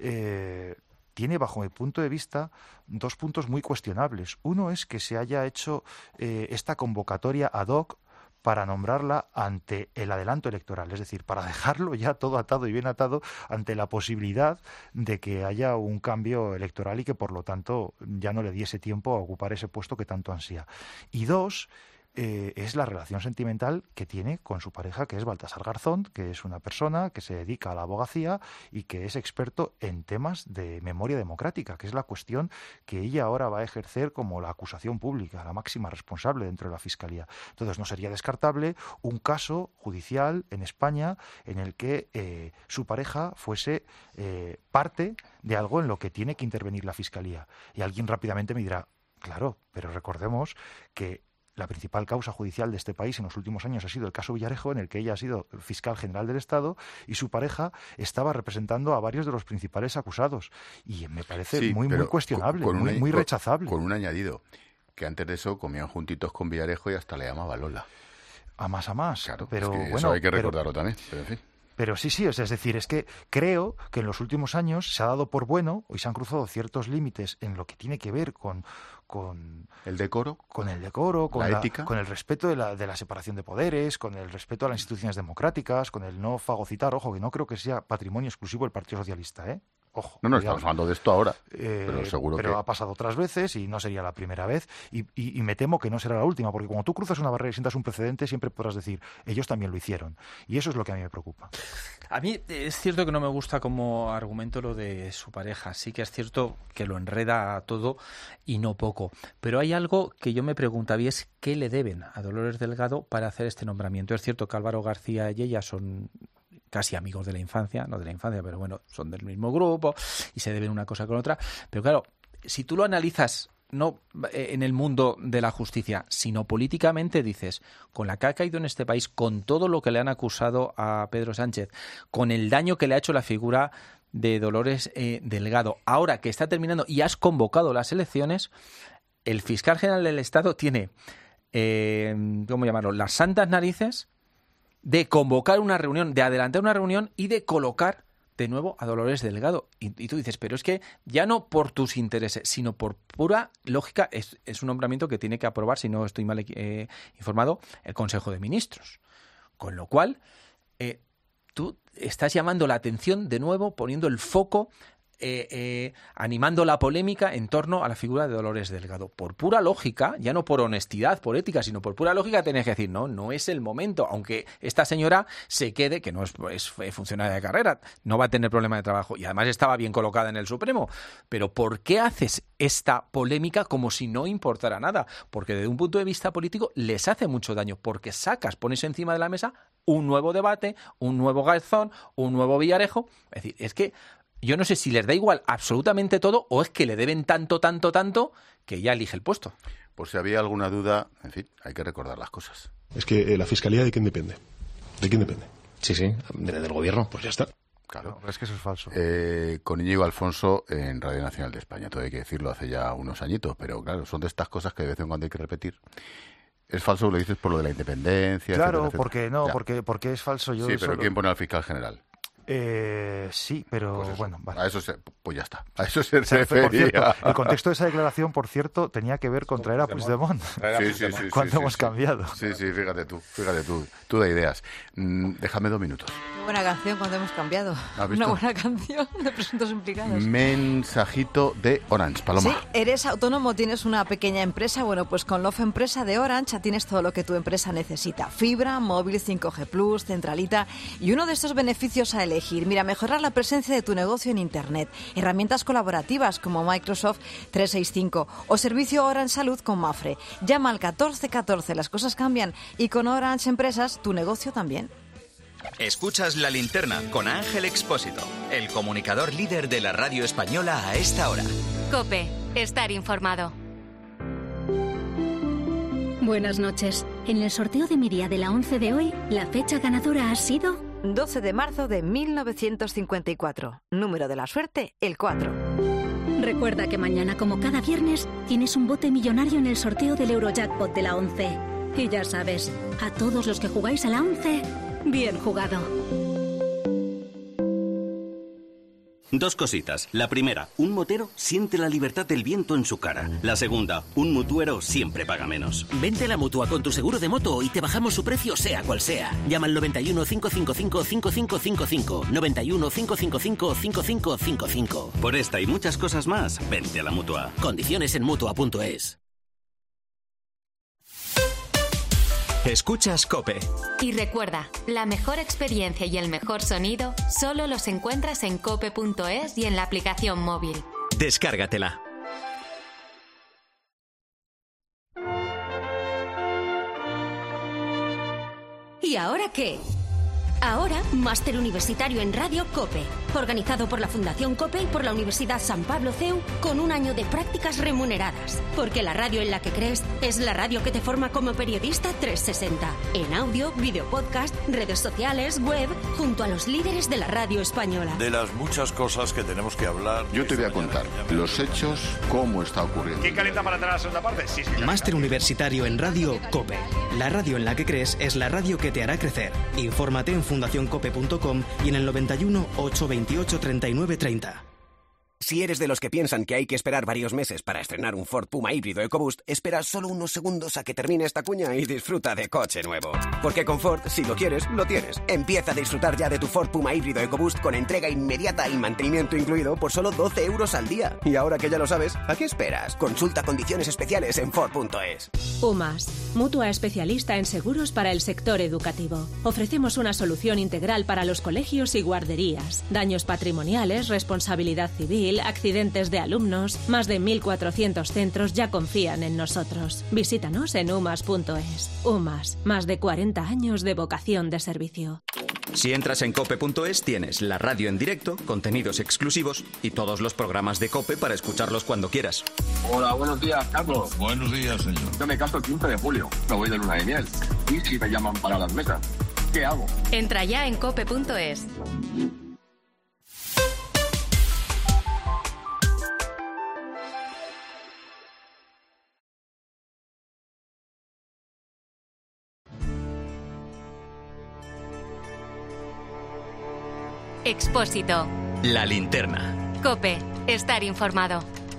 eh, tiene, bajo mi punto de vista, dos puntos muy cuestionables. Uno es que se haya hecho eh, esta convocatoria ad hoc para nombrarla ante el adelanto electoral, es decir, para dejarlo ya todo atado y bien atado ante la posibilidad de que haya un cambio electoral y que, por lo tanto, ya no le diese tiempo a ocupar ese puesto que tanto ansía. Y dos, eh, es la relación sentimental que tiene con su pareja, que es Baltasar Garzón, que es una persona que se dedica a la abogacía y que es experto en temas de memoria democrática, que es la cuestión que ella ahora va a ejercer como la acusación pública, la máxima responsable dentro de la Fiscalía. Entonces no sería descartable un caso judicial en España en el que eh, su pareja fuese eh, parte de algo en lo que tiene que intervenir la Fiscalía. Y alguien rápidamente me dirá, claro, pero recordemos que la principal causa judicial de este país en los últimos años ha sido el caso Villarejo, en el que ella ha sido fiscal general del Estado y su pareja estaba representando a varios de los principales acusados. Y me parece sí, muy, muy cuestionable, con, con muy, un, muy rechazable. Con, con un añadido, que antes de eso comían juntitos con Villarejo y hasta le llamaba Lola. A más a más. Claro, pero es que bueno, eso hay que recordarlo pero, también, pero en fin. Pero sí, sí, es decir, es que creo que en los últimos años se ha dado por bueno y se han cruzado ciertos límites en lo que tiene que ver con... con el decoro, con el decoro, con la, la ética, con el respeto de la, de la separación de poderes, con el respeto a las instituciones democráticas, con el no fagocitar. Ojo, que no creo que sea patrimonio exclusivo del Partido Socialista, ¿eh? Ojo. No, no, cuidado. Estamos hablando de esto ahora, eh, pero seguro pero que... ha pasado otras veces y no sería la primera vez y, y, y me temo que no será la última, porque cuando tú cruzas una barrera y sientas un precedente, siempre podrás decir, ellos también lo hicieron. Y eso es lo que a mí me preocupa. A mí es cierto que no me gusta como argumento lo de su pareja. Sí que es cierto que lo enreda a todo y no poco. Pero hay algo que yo me preguntaba y es ¿qué le deben a Dolores Delgado para hacer este nombramiento? Es cierto que Álvaro García y ella son casi amigos de la infancia, no de la infancia, pero bueno, son del mismo grupo y se deben una cosa con otra. Pero claro, si tú lo analizas no en el mundo de la justicia, sino políticamente, dices, con la que ha caído en este país, con todo lo que le han acusado a Pedro Sánchez, con el daño que le ha hecho la figura de Dolores eh, Delgado, ahora que está terminando y has convocado las elecciones, el fiscal general del Estado tiene, eh, ¿cómo llamarlo?, las santas narices de convocar una reunión, de adelantar una reunión y de colocar de nuevo a Dolores Delgado. Y, y tú dices, pero es que ya no por tus intereses, sino por pura lógica, es, es un nombramiento que tiene que aprobar, si no estoy mal eh, informado, el Consejo de Ministros. Con lo cual, eh, tú estás llamando la atención de nuevo, poniendo el foco, eh, eh, animando la polémica en torno a la figura de Dolores Delgado. Por pura lógica, ya no por honestidad, por ética, sino por pura lógica, tenés que decir, no, no es el momento, aunque esta señora se quede, que no es, es funcionaria de carrera, no va a tener problema de trabajo y además estaba bien colocada en el Supremo. Pero ¿por qué haces esta polémica como si no importara nada? Porque desde un punto de vista político les hace mucho daño, porque sacas, pones encima de la mesa un nuevo debate, un nuevo Garzón, un nuevo Villarejo. Es decir, es que yo no sé si les da igual absolutamente todo o es que le deben tanto, tanto, tanto que ya elige el puesto. Por si había alguna duda, en fin, hay que recordar las cosas. Es que eh, la Fiscalía, ¿de quién depende? ¿De quién depende? Sí, sí, de, del gobierno. Pues ya está. Claro. No, es que eso es falso. Eh, con Íñigo Alfonso en Radio Nacional de España, todo hay que decirlo, hace ya unos añitos, pero claro, son de estas cosas que de vez en cuando hay que repetir. Es falso, lo dices por lo de la independencia. Claro, etcétera, porque etcétera. no, porque, porque es falso. Yo sí, pero solo... ¿quién pone al fiscal general? Eh, sí, pero pues eso, bueno, vale. A eso se, pues ya está. A eso se o sea, refería. Por cierto, el contexto de esa declaración, por cierto, tenía que ver con traer a Puigdemont. Sí, sí, sí. ¿Cuánto sí, hemos sí, cambiado? Sí, sí, fíjate tú, fíjate tú. Tú da ideas. Mm, déjame dos minutos. Qué buena canción cuando hemos cambiado. Una buena canción de presuntos implicados. Mensajito de Orange, Paloma. Sí, eres autónomo, tienes una pequeña empresa. Bueno, pues con Love Empresa de Orange ya tienes todo lo que tu empresa necesita. Fibra, móvil, cinco G plus, centralita y uno de estos beneficios a elegir. Mira, mejorar la presencia de tu negocio en Internet. Herramientas colaborativas como Microsoft trescientos sesenta y cinco o servicio Orange Salud con Mafre. Llama al catorce catorce, las cosas cambian y con Orange Empresas tu negocio también. Escuchas La Linterna con Ángel Expósito, el comunicador líder de la radio española a esta hora. COPE, estar informado. Buenas noches. En el sorteo de Miria de la once de hoy, la fecha ganadora ha sido doce de marzo de mil novecientos cincuenta y cuatro. Número de la suerte, el cuatro. Recuerda que mañana, como cada viernes, tienes un bote millonario en el sorteo del Eurojackpot de la once. Y ya sabes, a todos los que jugáis a la once, bien jugado. Dos cositas. La primera, un motero siente la libertad del viento en su cara. La segunda, un mutuero siempre paga menos. Vente a la Mutua con tu seguro de moto y te bajamos su precio sea cual sea. Llama al noventa y uno, cinco cinco cinco, cinco cinco cinco cinco. noventa y uno, cinco cinco cinco, cinco cinco cinco cinco. Por esta y muchas cosas más, vente a la Mutua. Condiciones en Mutua punto es. Escuchas COPE. Y recuerda, la mejor experiencia y el mejor sonido solo los encuentras en cope punto es y en la aplicación móvil. Descárgatela. ¿Y ahora qué? Ahora, Máster Universitario en Radio COPE, organizado por la Fundación COPE y por la Universidad San Pablo C E U, con un año de prácticas remuneradas. Porque la radio en la que crees es la radio que te forma como periodista trescientos sesenta. En audio, video podcast, redes sociales, web, junto a los líderes de la radio española. De las muchas cosas que tenemos que hablar... Yo te voy a contar los hechos, cómo está ocurriendo. ¿Quién calienta para entrar a la segunda parte? Sí, sí. Máster Universitario en Radio COPE. La radio en la que crees es la radio que te hará crecer. Infórmate en fundación cope punto com y en el noventa y uno, ochocientos veintiocho, treinta y nueve treinta. Si eres de los que piensan que hay que esperar varios meses para estrenar un Ford Puma híbrido EcoBoost, espera solo unos segundos a que termine esta cuña y disfruta de coche nuevo. Porque con Ford, si lo quieres, lo tienes. Empieza a disfrutar ya de tu Ford Puma híbrido EcoBoost con entrega inmediata y mantenimiento incluido por solo doce euros al día. Y ahora que ya lo sabes, ¿a qué esperas? Consulta condiciones especiales en Ford punto es. UMAS, mutua especialista en seguros para el sector educativo. Ofrecemos una solución integral para los colegios y guarderías. Daños patrimoniales, responsabilidad civil, accidentes de alumnos. Más de mil cuatrocientos centros ya confían en nosotros. Visítanos en umas punto es. UMAS, más de cuarenta años de vocación de servicio. Si entras en cope punto es tienes la radio en directo, contenidos exclusivos y todos los programas de COPE para escucharlos cuando quieras. Hola, buenos días, Carlos. Buenos días, señor. Yo me caso el quince de julio, me voy de luna de miel. ¿Y si me llaman para las mesas? ¿Qué hago? Entra ya en cope punto es. Expósito. La linterna. COPE. Estar informado.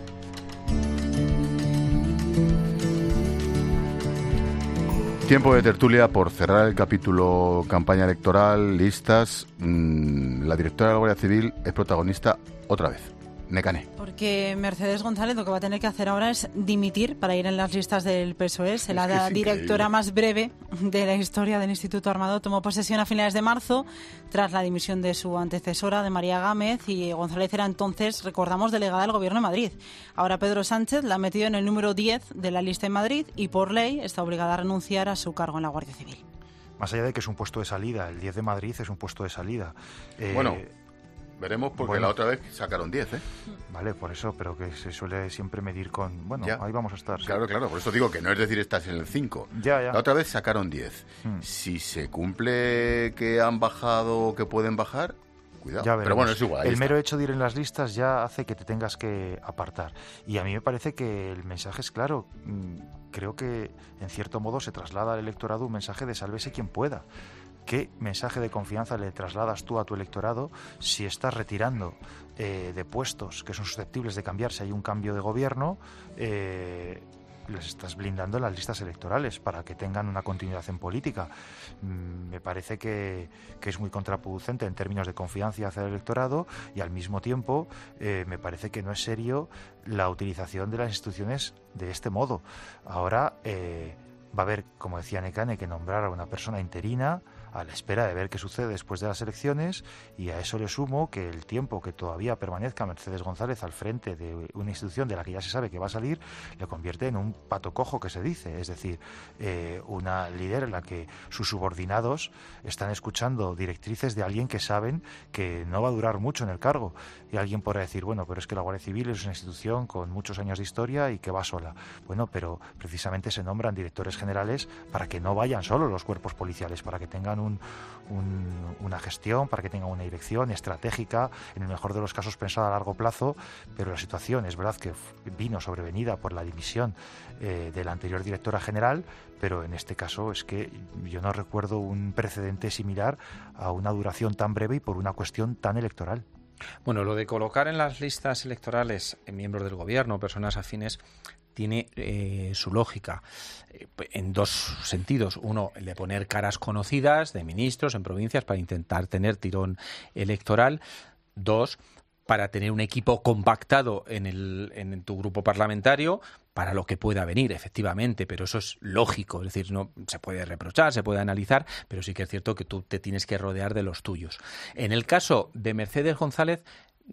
Tiempo de tertulia por cerrar el capítulo campaña electoral, listas. Mm, la directora de la Guardia Civil es protagonista otra vez. Nekane. Porque Mercedes González lo que va a tener que hacer ahora es dimitir para ir en las listas del P S O E. Es la es directora más breve de la historia del Instituto Armado. Tomó posesión a finales de marzo tras la dimisión de su antecesora, de María Gámez, y González era entonces, recordamos, delegada del Gobierno de Madrid. Ahora Pedro Sánchez la ha metido en el número diez de la lista en Madrid y por ley está obligada a renunciar a su cargo en la Guardia Civil. Más allá de que es un puesto de salida, el diez de Madrid es un puesto de salida. Eh, bueno... Veremos, porque bueno, la otra vez sacaron diez, ¿eh? Vale, por eso, pero que se suele siempre medir con... Bueno, ya. Ahí vamos a estar. ¿Sí? Claro, claro, por eso digo que no es decir estás en el cinco. Ya, ya. La otra vez sacaron diez. Hmm. Si se cumple que han bajado o que pueden bajar, cuidado. Ya pero bueno, es igual. El está. mero hecho de ir en las listas ya hace que te tengas que apartar. Y a mí me parece que el mensaje es claro. Creo que, en cierto modo, se traslada al electorado un mensaje de sálvese quien pueda. ¿Qué mensaje de confianza le trasladas tú a tu electorado si estás retirando eh, de puestos que son susceptibles de cambiar si hay un cambio de gobierno? Eh, les estás blindando en las listas electorales para que tengan una continuidad en política. Mm, me parece que, que es muy contraproducente en términos de confianza hacia el electorado y al mismo tiempo eh, me parece que no es serio la utilización de las instituciones de este modo. Ahora eh, va a haber, como decía Nekane, que nombrar a una persona interina a la espera de ver qué sucede después de las elecciones, y a eso le sumo que el tiempo que todavía permanezca Mercedes González al frente de una institución de la que ya se sabe que va a salir, le convierte en un pato cojo que se dice, es decir, eh, una líder en la que sus subordinados están escuchando directrices de alguien que saben que no va a durar mucho en el cargo, y alguien podrá decir, bueno, pero es que la Guardia Civil es una institución con muchos años de historia y que va sola. Bueno, pero precisamente se nombran directores generales para que no vayan solo los cuerpos policiales, para que tengan Un, un, una gestión, para que tenga una dirección estratégica, en el mejor de los casos pensada a largo plazo, pero la situación es verdad que vino sobrevenida por la dimisión eh, de la anterior directora general, pero en este caso es que yo no recuerdo un precedente similar a una duración tan breve y por una cuestión tan electoral. Bueno, lo de colocar en las listas electorales miembros del gobierno, personas afines, tiene eh, su lógica eh, en dos sentidos. Uno, el de poner caras conocidas de ministros en provincias para intentar tener tirón electoral. Dos, para tener un equipo compactado en, el, en tu grupo parlamentario para lo que pueda venir, efectivamente, pero eso es lógico, es decir, no se puede reprochar, se puede analizar, pero sí que es cierto que tú te tienes que rodear de los tuyos. En el caso de Mercedes González,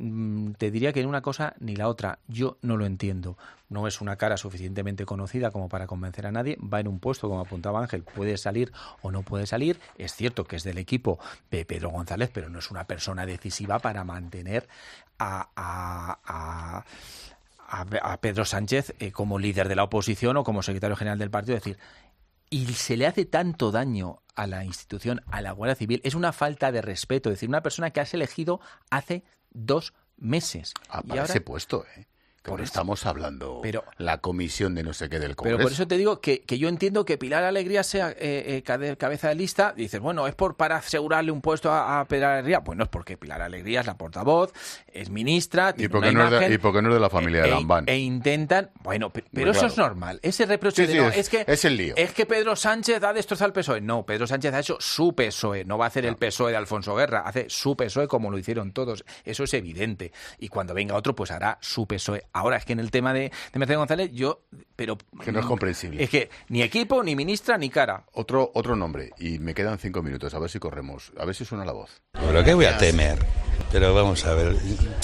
te diría que ni una cosa ni la otra. Yo no lo entiendo. No es una cara suficientemente conocida como para convencer a nadie. Va en un puesto, como apuntaba Ángel, puede salir o no puede salir. Es cierto que es del equipo de Pedro González, pero no es una persona decisiva para mantener a, a, a, a, a Pedro Sánchez eh, como líder de la oposición o como secretario general del partido. Es decir, y se le hace tanto daño a la institución, a la Guardia Civil. Es una falta de respeto. Es decir, una persona que has elegido hace dos meses. Ah, y para ahora... ese puesto, ¿eh? Pero por estamos hablando pero, la comisión de no sé qué del Congreso. Pero por eso te digo que, que yo entiendo que Pilar Alegría sea eh, eh, cabeza de lista. Dices, bueno, es por para asegurarle un puesto a, a Pilar Alegría. Pues no es porque Pilar Alegría es la portavoz, es ministra, tiene y porque, una no imagen, es de, y porque no es de la familia e, de Lambán. E intentan, bueno, pero, pero eso claro. es normal. Ese reproche sí, de sí, no, es, es que es el lío. Es que Pedro Sánchez ha destrozado el P S O E. No, Pedro Sánchez ha hecho su P S O E. No va a hacer no. el P S O E de Alfonso Guerra, hace su P S O E como lo hicieron todos. Eso es evidente. Y cuando venga otro, pues hará su P S O E. Ahora es que en el tema de, de Mercedes González, yo, pero que no es comprensible. Es que ni equipo, ni ministra, ni cara. Otro otro nombre, y me quedan cinco minutos, a ver si corremos, a ver si suena la voz. ¿Pero qué voy a temer? Pero vamos a ver.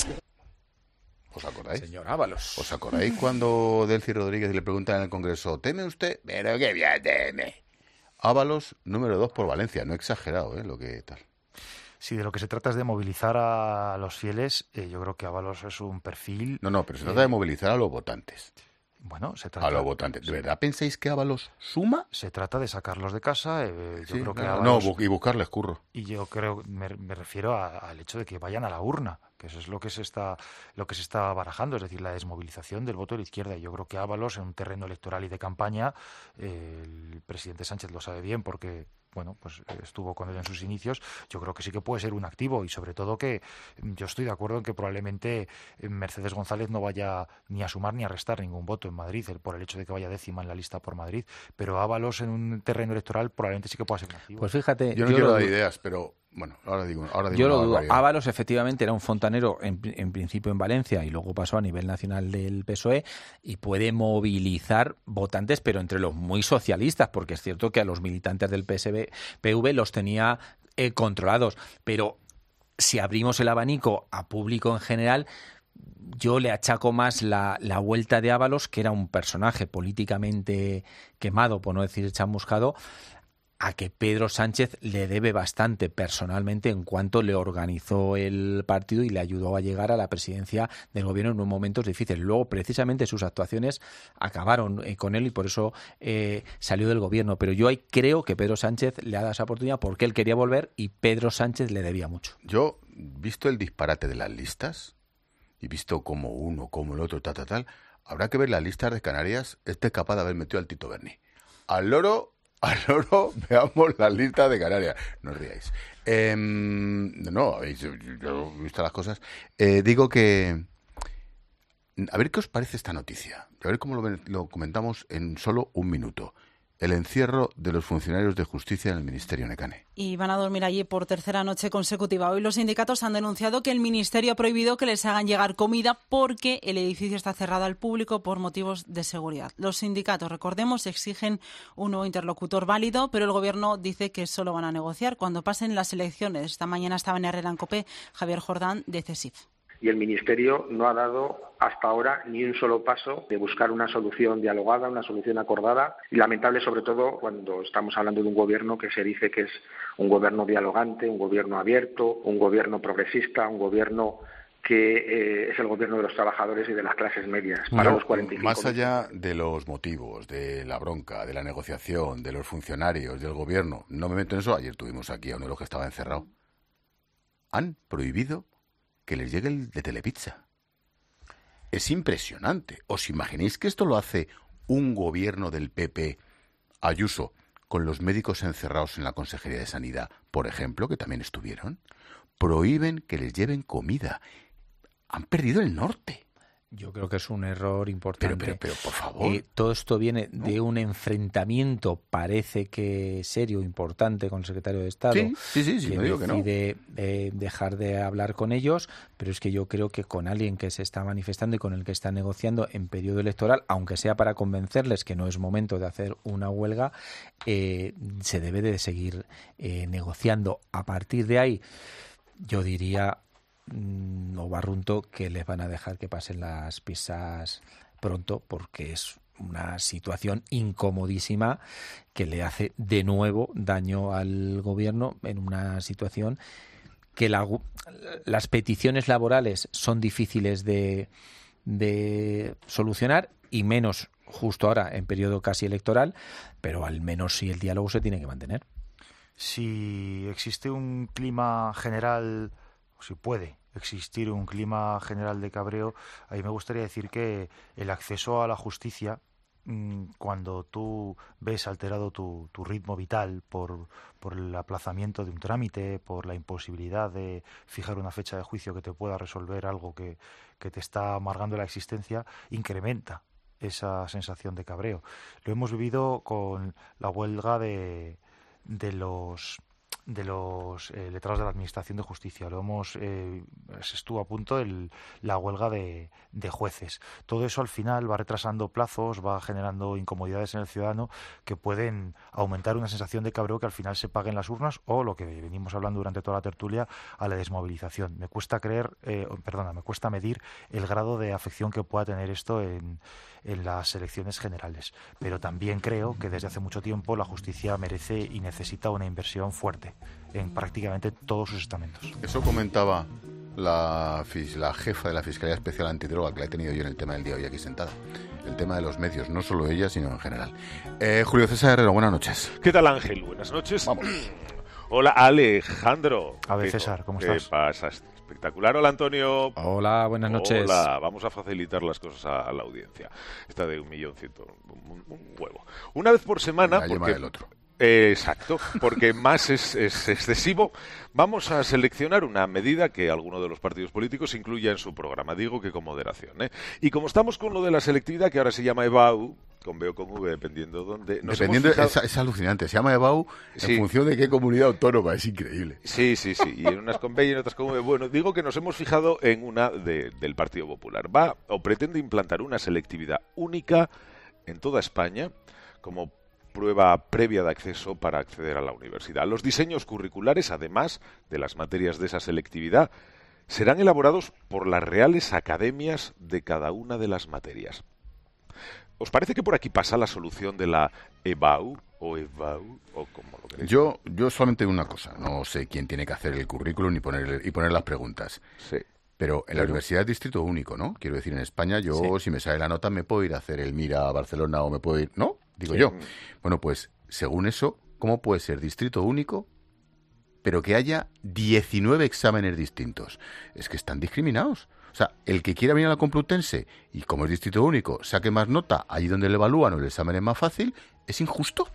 ¿Os acordáis? Señor Ábalos. ¿Os acordáis cuando Delcy Rodríguez le preguntan en el Congreso, ¿teme usted? Pero qué bien teme. Ábalos, número dos por Valencia, no he exagerado, ¿eh? Lo que tal. Si de lo que se trata es de movilizar a los fieles, eh, yo creo que Ábalos es un perfil... No, no, pero se trata eh, de movilizar a los votantes. Bueno, se trata... A los votantes. ¿De verdad pensáis que Ábalos suma? Se trata de sacarlos de casa. Eh, yo sí, creo que no, Ábalos... no, y buscarles curro. Y yo creo, me, me refiero a, al hecho de que vayan a la urna, que eso es lo que se está lo que se está barajando, es decir, la desmovilización del voto de la izquierda. Y yo creo que Ábalos, en un terreno electoral y de campaña, eh, el presidente Sánchez lo sabe bien porque... bueno, pues estuvo con él en sus inicios, yo creo que sí que puede ser un activo y sobre todo que yo estoy de acuerdo en que probablemente Mercedes González no vaya ni a sumar ni a restar ningún voto en Madrid por el hecho de que vaya décima en la lista por Madrid, pero Ábalos en un terreno electoral probablemente sí que pueda ser un activo. Pues fíjate... Yo no yo quiero dar ideas, pero... Bueno, ahora digo, ahora digo yo lo dudo. Ábalos efectivamente era un fontanero en, en principio en Valencia y luego pasó a nivel nacional del P S O E y puede movilizar votantes, pero entre los muy socialistas, porque es cierto que a los militantes del P S P V los tenía eh, controlados. Pero si abrimos el abanico a público en general, yo le achaco más la, la vuelta de Ábalos, que era un personaje políticamente quemado, por no decir chamuscado, a que Pedro Sánchez le debe bastante personalmente en cuanto le organizó el partido y le ayudó a llegar a la presidencia del gobierno en unos momentos difíciles. Luego, precisamente, sus actuaciones acabaron eh, con él y por eso eh, salió del gobierno. Pero yo ahí creo que Pedro Sánchez le ha dado esa oportunidad porque él quería volver y Pedro Sánchez le debía mucho. Yo, visto el disparate de las listas y visto como uno, como el otro, tal, tal, tal, habrá que ver las listas de Canarias. Este es capaz de haber metido al Tito Berni. Al loro... Al loro, veamos la lista de Canarias. No os ríais. Eh, no, yo, yo he visto las cosas. Eh, digo que... A ver qué os parece esta noticia. A ver cómo lo, lo comentamos en solo un minuto. El encierro de los funcionarios de justicia en el Ministerio Necane. Y van a dormir allí por tercera noche consecutiva. Hoy los sindicatos han denunciado que el Ministerio ha prohibido que les hagan llegar comida porque el edificio está cerrado al público por motivos de seguridad. Los sindicatos, recordemos, exigen un nuevo interlocutor válido, pero el Gobierno dice que solo van a negociar cuando pasen las elecciones. Esta mañana estaba en Herrera en COPE Javier Jordán de CESIF. Y el Ministerio no ha dado hasta ahora ni un solo paso de buscar una solución dialogada, una solución acordada. Y lamentable sobre todo cuando estamos hablando de un gobierno que se dice que es un gobierno dialogante, un gobierno abierto, un gobierno progresista, un gobierno que eh, es el gobierno de los trabajadores y de las clases medias. Para No, los cuarenta y cinco más allá de los motivos, de la bronca, de la negociación, de los funcionarios, del gobierno, no me meto en eso. Ayer tuvimos aquí a uno de los que estaba encerrado. Han prohibido que les llegue el de Telepizza. Es impresionante. ¿Os imagináis que esto lo hace un gobierno del P P, Ayuso, con los médicos encerrados en la Consejería de Sanidad, por ejemplo, que también estuvieron? Prohíben que les lleven comida. Han perdido el norte. Yo creo que es un error importante. Pero, pero, pero por favor. Eh, todo esto viene ¿no? de un enfrentamiento, parece que serio, importante, con el secretario de Estado. Sí, sí, sí, sí que no digo que no. decide eh, dejar de hablar con ellos, pero es que yo creo que con alguien que se está manifestando y con el que está negociando en periodo electoral, aunque sea para convencerles que no es momento de hacer una huelga, eh, se debe de seguir eh, negociando. A partir de ahí, yo diría... o barrunto que les van a dejar que pasen las pisas pronto porque es una situación incomodísima que le hace de nuevo daño al gobierno en una situación que la, las peticiones laborales son difíciles de, de solucionar y menos justo ahora en periodo casi electoral, pero al menos sí el diálogo se tiene que mantener. Si existe un clima general, o si puede existir un clima general de cabreo, a mí me gustaría decir que el acceso a la justicia, cuando tú ves alterado tu, tu ritmo vital por, por el aplazamiento de un trámite, por la imposibilidad de fijar una fecha de juicio que te pueda resolver algo que, que te está amargando la existencia, incrementa esa sensación de cabreo. Lo hemos vivido con la huelga de, de los de los eh, letrados de la Administración de Justicia. Lo hemos eh, estuvo a punto el, la huelga de, de jueces. Todo eso al final va retrasando plazos, va generando incomodidades en el ciudadano que pueden aumentar una sensación de cabreo que al final se pague en las urnas, o lo que venimos hablando durante toda la tertulia, a la desmovilización. Me cuesta creer, eh, perdona, me cuesta medir el grado de afección que pueda tener esto en, en las elecciones generales. Pero también creo que desde hace mucho tiempo la justicia merece y necesita una inversión fuerte en prácticamente todos sus estamentos. Eso comentaba la, la jefa de la Fiscalía Especial Antidroga, que la he tenido yo en el tema del día de hoy aquí sentada. El tema de los medios, no solo ella, sino en general. Eh, Julio César Herrero, buenas noches. ¿Qué tal, Ángel? Buenas noches. Vamos. Hola, Alejandro. A ver, César, ¿cómo estás? ¿Qué pasa? Espectacular. Hola, Antonio. Hola, buenas noches. Hola, vamos a facilitar las cosas a, a la audiencia. Esta de un millón ciento, un, un huevo. Una vez por semana... La yema del otro. Eh, exacto, porque más es, es excesivo. Vamos a seleccionar una medida que alguno de los partidos políticos incluya en su programa. Digo que con moderación, ¿eh? Y como estamos con lo de la selectividad, que ahora se llama EBAU, con B o con V, dependiendo dónde... Dependiendo, fijado... es, es alucinante. Se llama EBAU en sí. función de qué comunidad autónoma. Es increíble. Sí, sí, sí. Y en unas con B y en otras con V. Bueno, digo que nos hemos fijado en una de, del Partido Popular. Va o pretende implantar una selectividad única en toda España como prueba previa de acceso para acceder a la universidad. Los diseños curriculares, además de las materias de esa selectividad, serán elaborados por las reales academias de cada una de las materias. ¿Os parece que por aquí pasa la solución de la EBAU o EBAU o como lo queréis? Yo, yo solamente una cosa, no sé quién tiene que hacer el currículum y poner, y poner las preguntas. Sí. Pero en la universidad es distrito único, ¿no? Quiero decir, en España yo, sí. si me sale la nota, me puedo ir a hacer el MIRA a Barcelona o me puedo ir... ¿No? Digo sí. yo. Bueno, pues, según eso, ¿cómo puede ser distrito único, pero que haya diecinueve exámenes distintos? Es que están discriminados. O sea, el que quiera venir a la Complutense y, como es distrito único, saque más nota allí donde le evalúan o el examen es más fácil, ¿es injusto?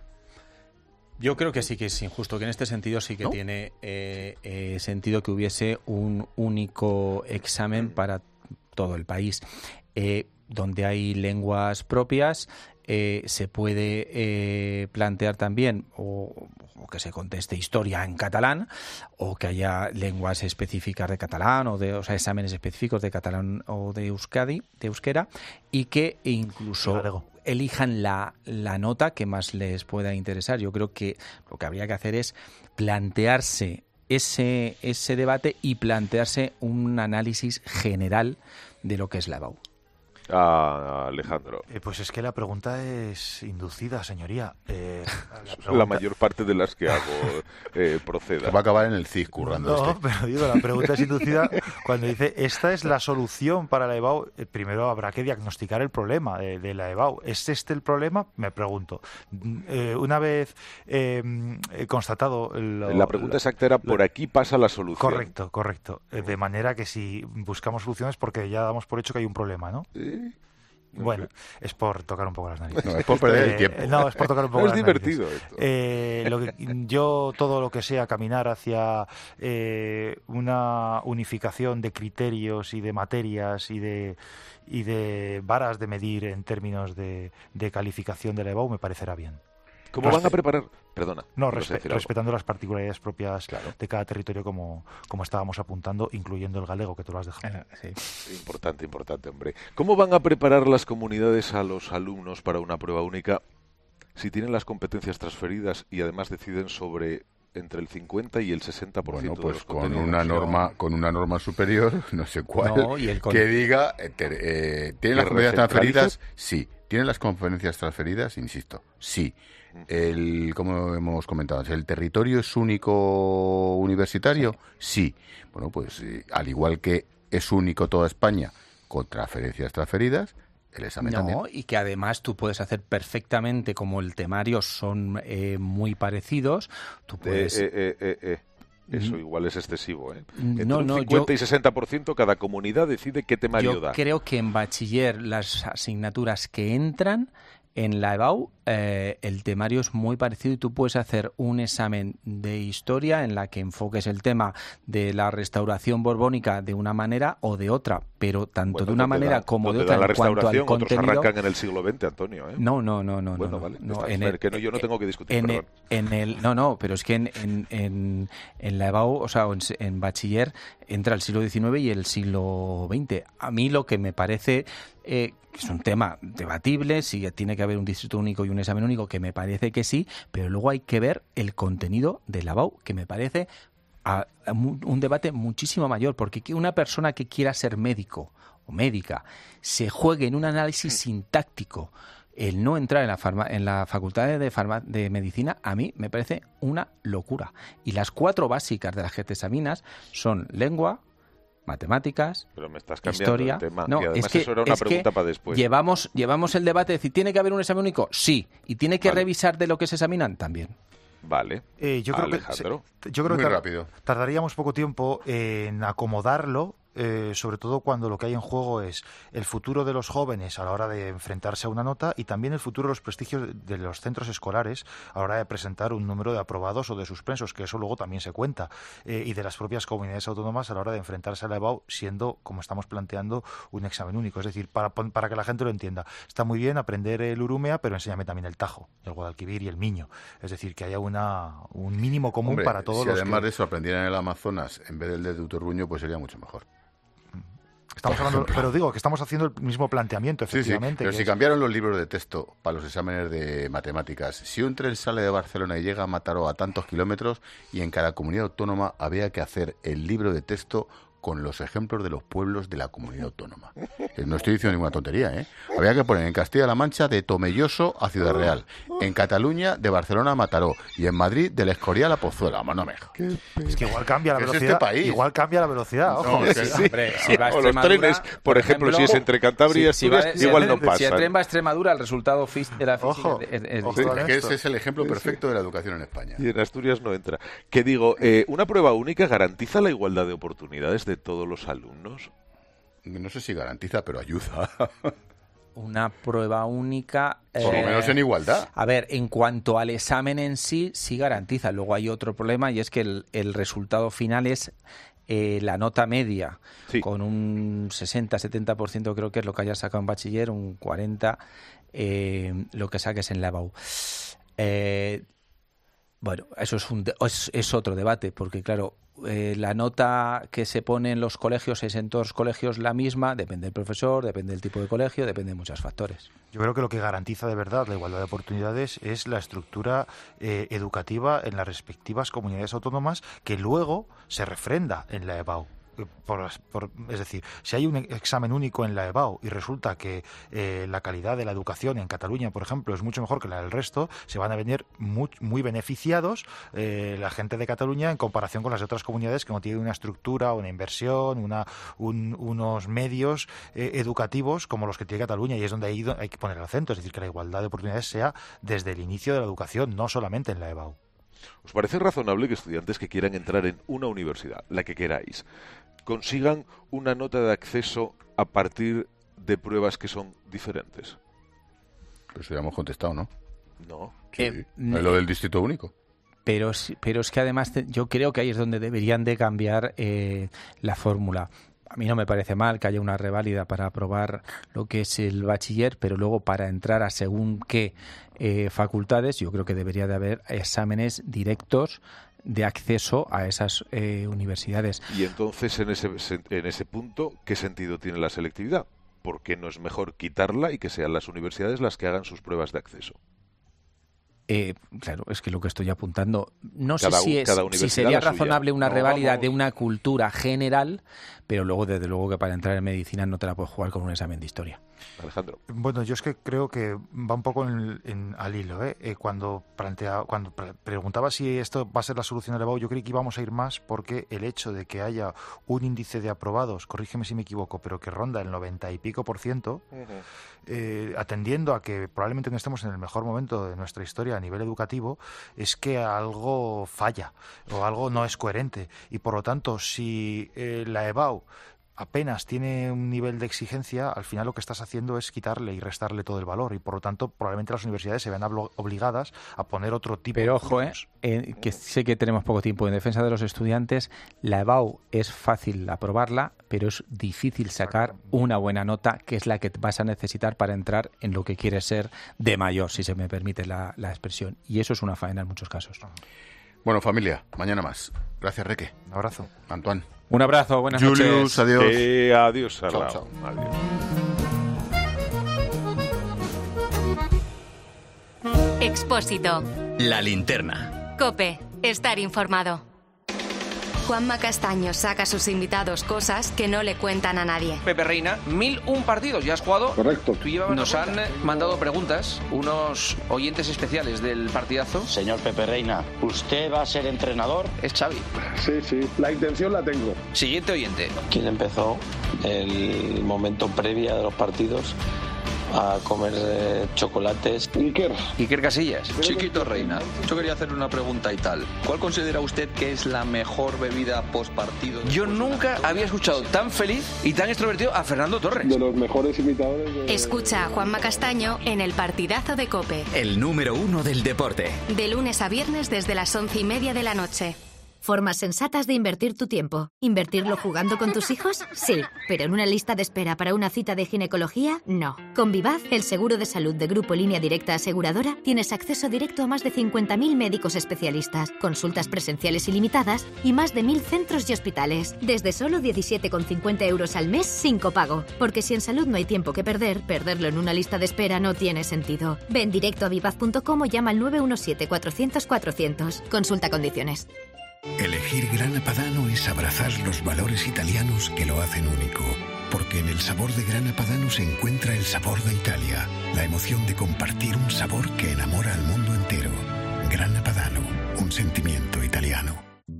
Yo creo que sí que es injusto, que en este sentido sí que ¿no? tiene eh, eh, sentido que hubiese un único examen para todo el país. Eh, donde hay lenguas propias, eh, se puede eh, plantear también o, o que se conteste historia en catalán, o que haya lenguas específicas de catalán, o, de, o sea, exámenes específicos de catalán o de euskadi, de euskera, y que incluso... Galego. elijan la, la nota que más les pueda interesar. Yo creo que lo que habría que hacer es plantearse ese, ese debate y plantearse un análisis general de lo que es la EBAU. Ah, Alejandro. Eh, pues es que la pregunta es inducida, señoría. Eh, la, pregunta... la mayor parte de las que hago eh, proceda. Va a acabar en el C I S currando No, este. pero digo, la pregunta es inducida cuando dice, esta es la solución para la EBAU. Eh, primero habrá que diagnosticar el problema de, de la EBAU. ¿Es este el problema? Me pregunto. Eh, una vez eh, constatado... Lo, la pregunta lo, exacta era, ¿por lo, aquí pasa la solución? Correcto, correcto. Eh, de manera que si buscamos soluciones, porque ya damos por hecho que hay un problema, ¿no? Sí. Bueno, es por tocar un poco las narices. No, es por perder el tiempo. Eh, no, es por tocar un poco no las es divertido narices. Esto. Eh, lo que, yo todo lo que sea caminar hacia eh, una unificación de criterios y de materias y de y de varas de medir en términos de, de calificación de la EBAU me parecerá bien. ¿Cómo van a preparar? Perdona. No, respe respetando las particularidades propias claro. de cada territorio, como, como estábamos apuntando, incluyendo el galego, que tú lo has dejado. Sí. Importante, importante, hombre. ¿Cómo van a preparar las comunidades a los alumnos para una prueba única si tienen las competencias transferidas y además deciden sobre entre el cincuenta y el sesenta por ciento bueno, pues de los con contenidos? una norma con una norma superior, no sé cuál, no, y el que diga, eh, eh, ¿tienen las competencias transferidas? Sí. ¿Tienen las competencias transferidas? Insisto, sí. El, como hemos comentado, ¿el territorio es único universitario? Sí. Bueno, pues eh, al igual que es único toda España con transferencias transferidas, el examen no, también. Y que además tú puedes hacer perfectamente, como el temario son eh, muy parecidos, tú puedes... Eh, eh, eh, eh. Eso igual es excesivo, ¿eh? Entre no, un no, cincuenta yo, y sesenta por ciento cada comunidad decide qué temario yo da. Creo que en bachiller las asignaturas que entran en la EBAU, eh, el temario es muy parecido y tú puedes hacer un examen de historia en la que enfoques el tema de la restauración borbónica de una manera o de otra, pero tanto Bueno, de una donde manera da, como de donde otra da la en cuanto al restauración, otros contenido. arrancan en el siglo veinte, Antonio, ¿eh? No, no, no, no. Bueno, no, vale. no, Está, en el, el, que no, yo no tengo que discutir, en perdón. el, en el, no, no, pero es que en, en, en, en la EBAU, o sea, en, en bachiller entra el siglo diecinueve y el siglo veinte. A mí lo que me parece eh, es un tema debatible, si tiene que haber un distrito único y un examen único, que me parece que sí, pero luego hay que ver el contenido de la EBAU, que me parece a, a un debate muchísimo mayor, porque que una persona que quiera ser médico o médica se juegue en un análisis sintáctico el no entrar en la, farma, en la facultad de, farma, de medicina, a mí me parece una locura. Y las cuatro básicas de las que te examinas son lengua, matemáticas, Pero me estás cambiando historia. el tema. No, y además es que, eso era una es pregunta que para después. Llevamos, llevamos el debate de decir, ¿tiene que haber un examen único? Sí. ¿Y tiene que Vale. revisar de lo que se examinan? También. Vale. Eh, yo creo Alejandro. que, se- yo creo Muy que tar- rápido. tardaríamos poco tiempo en acomodarlo, eh, sobre todo cuando lo que hay en juego es el futuro de los jóvenes a la hora de enfrentarse a una nota y también el futuro de los prestigios de los centros escolares a la hora de presentar un número de aprobados o de suspensos, que eso luego también se cuenta, eh, y de las propias comunidades autónomas a la hora de enfrentarse a la EBAU, siendo, como estamos planteando, un examen único. Es decir, para, pon- para que la gente lo entienda, está muy bien aprender el Urumea, pero enséñame también el Tajo, el Guadalquivir y el Miño. Es decir, que haya una, un mínimo común Hombre, para todos si los además que... de eso aprendieran el Amazonas en vez del de Uterruño, pues sería mucho mejor. Estamos hablando, pero digo que estamos haciendo el mismo planteamiento, Sí, sí, efectivamente. pero que si es- cambiaron los libros de texto para los exámenes de matemáticas, si un tren sale de Barcelona y llega a Mataró a tantos kilómetros y en cada comunidad autónoma había que hacer el libro de texto con los ejemplos de los pueblos de la comunidad autónoma. Eh, No estoy diciendo ninguna tontería, ¿eh? Había que poner en Castilla-La Mancha de Tomelloso a Ciudad Real, en Cataluña de Barcelona a Mataró y en Madrid del Escorial a Pozuelo. Vamos, no me jodas. Es que igual cambia la ¿Qué es velocidad. este país? Igual cambia la velocidad, ojo. No, es que- Sí. Hombre, si va a O los Extremadura, trenes, por ejemplo, si es entre Cantabria y si- si va- Asturias, si igual el- no Si el pasan. tren va a Extremadura, el resultado fis- de la física Ojo, es, es ojo, Sí, distinto. es que esto. ese es el ejemplo perfecto de la educación en España. Y en Asturias no entra. Que digo, eh, ¿una prueba única garantiza la igualdad de oportunidades de todos los alumnos? No sé si garantiza, pero ayuda. Una prueba única. Por lo eh, menos en igualdad. A ver, en cuanto al examen en sí, sí garantiza. Luego hay otro problema y es que el, el resultado final es eh, la nota media, Sí. con un sesenta setenta por ciento creo que es lo que hayas sacado en bachiller, un cuarenta por ciento eh, lo que saques en la EBAU. Eh, bueno, eso es, un de- es, es otro debate, porque claro, eh, la nota que se pone en los colegios es en todos los colegios la misma, depende del profesor, depende del tipo de colegio, depende de muchos factores. Yo creo que lo que garantiza de verdad la igualdad de oportunidades es la estructura eh, educativa en las respectivas comunidades autónomas que luego se refrenda en la EBAU. Eh, Por, las- por- es decir, si hay un examen único en la EBAU y resulta que eh, la calidad de la educación en Cataluña, por ejemplo, es mucho mejor que la del resto, se van a venir muy, muy beneficiados eh, la gente de Cataluña en comparación con las otras comunidades que no tienen una estructura, una inversión, una, un- unos medios eh, educativos como los que tiene Cataluña, y es donde hay, hay que poner el acento, es decir, que la igualdad de oportunidades sea desde el inicio de la educación, no solamente en la EBAU. ¿Os parece razonable que estudiantes que quieran entrar en una universidad, la que queráis, consigan una nota de acceso a partir de pruebas que son diferentes? Pues ya hemos contestado, ¿no? No. Sí. Eh, Es lo del distrito único. Pero, sí- pero es que además te- yo creo que ahí es donde deberían de cambiar eh, la fórmula. A mí no me parece mal que haya una reválida para aprobar lo que es el bachiller, pero luego para entrar a según qué eh, facultades, yo creo que debería de haber exámenes directos de acceso a esas eh, universidades. Y entonces, en ese, en ese punto, ¿qué sentido tiene la selectividad? ¿Por qué no es mejor quitarla y que sean las universidades las que hagan sus pruebas de acceso? Eh, claro, es que lo que estoy apuntando, no Cada sé si, u- es, cada si universidad sería la suya. razonable una No, reválida vamos. de una cultura general, pero luego desde luego que para entrar en medicina no te la puedes jugar con un examen de historia. Alejandro. Bueno, yo es que creo que va un poco en, en, al hilo. ¿eh? Eh, cuando plantea, cuando pre preguntaba si esto va a ser la solución del E B A U, yo creí que íbamos a ir más porque el hecho de que haya un índice de aprobados, corrígeme si me equivoco, pero que ronda el noventa y pico por ciento, uh-huh. eh, atendiendo a que probablemente no estemos en el mejor momento de nuestra historia a nivel educativo, es que algo falla o algo no es coherente. Y por lo tanto, si eh, la E B A U apenas tiene un nivel de exigencia, al final lo que estás haciendo es quitarle y restarle todo el valor y por lo tanto probablemente las universidades se vean obligadas a poner otro tipo Pero de... ojo, eh, eh, que sé que tenemos poco tiempo. En defensa de los estudiantes, la E B A U es fácil aprobarla, pero es difícil sacar una buena nota, que es la que vas a necesitar para entrar en lo que quieres ser de mayor, si se me permite la, la expresión. Y eso es una faena en muchos casos. Bueno, familia, mañana más. Gracias, Reque. Un abrazo. Antoine. Un abrazo, buenas Julius, noches. Adiós. Eh, adiós, chao, chao. Adiós. Expósito. La linterna. COPE. Estar informado. Juanma Castaño saca a sus invitados cosas que no le cuentan a nadie. Pepe Reina, mil un partidos, ¿ya has jugado? Correcto. Nos han mandado preguntas unos oyentes especiales del partidazo. Señor Pepe Reina, ¿usted va a ser entrenador? Es Xavi. Sí, sí, la intención la tengo. Siguiente oyente. ¿Quién empezó el momento previa de los partidos a comer eh, chocolates? Iker. Iker Casillas. Chiquito Reina, yo quería hacer una pregunta y tal. ¿Cuál considera usted que es la mejor bebida post partido? Yo nunca había escuchado tan feliz y tan extrovertido a Fernando Torres. De los mejores imitadores de... Escucha a Juanma Castaño en el partidazo de COPE. El número uno del deporte. De lunes a viernes desde las once y media de la noche. Formas sensatas de invertir tu tiempo. ¿Invertirlo jugando con tus hijos? Sí, pero en una lista de espera para una cita de ginecología, no. Con Vivaz, el seguro de salud de Grupo Línea Directa Aseguradora, tienes acceso directo a más de cincuenta mil médicos especialistas, consultas presenciales ilimitadas y más de mil centros y hospitales. Desde solo diecisiete con cincuenta euros al mes sin copago. Porque si en salud no hay tiempo que perder, perderlo en una lista de espera no tiene sentido. Ven directo a vivaz punto com o llama al nueve uno siete, cuatrocientos, cuatrocientos. Consulta condiciones. Elegir Grana Padano es abrazar los valores italianos que lo hacen único. Porque en el sabor de Grana Padano se encuentra el sabor de Italia. La emoción de compartir un sabor que enamora al mundo entero. Grana Padano, un sentimiento italiano.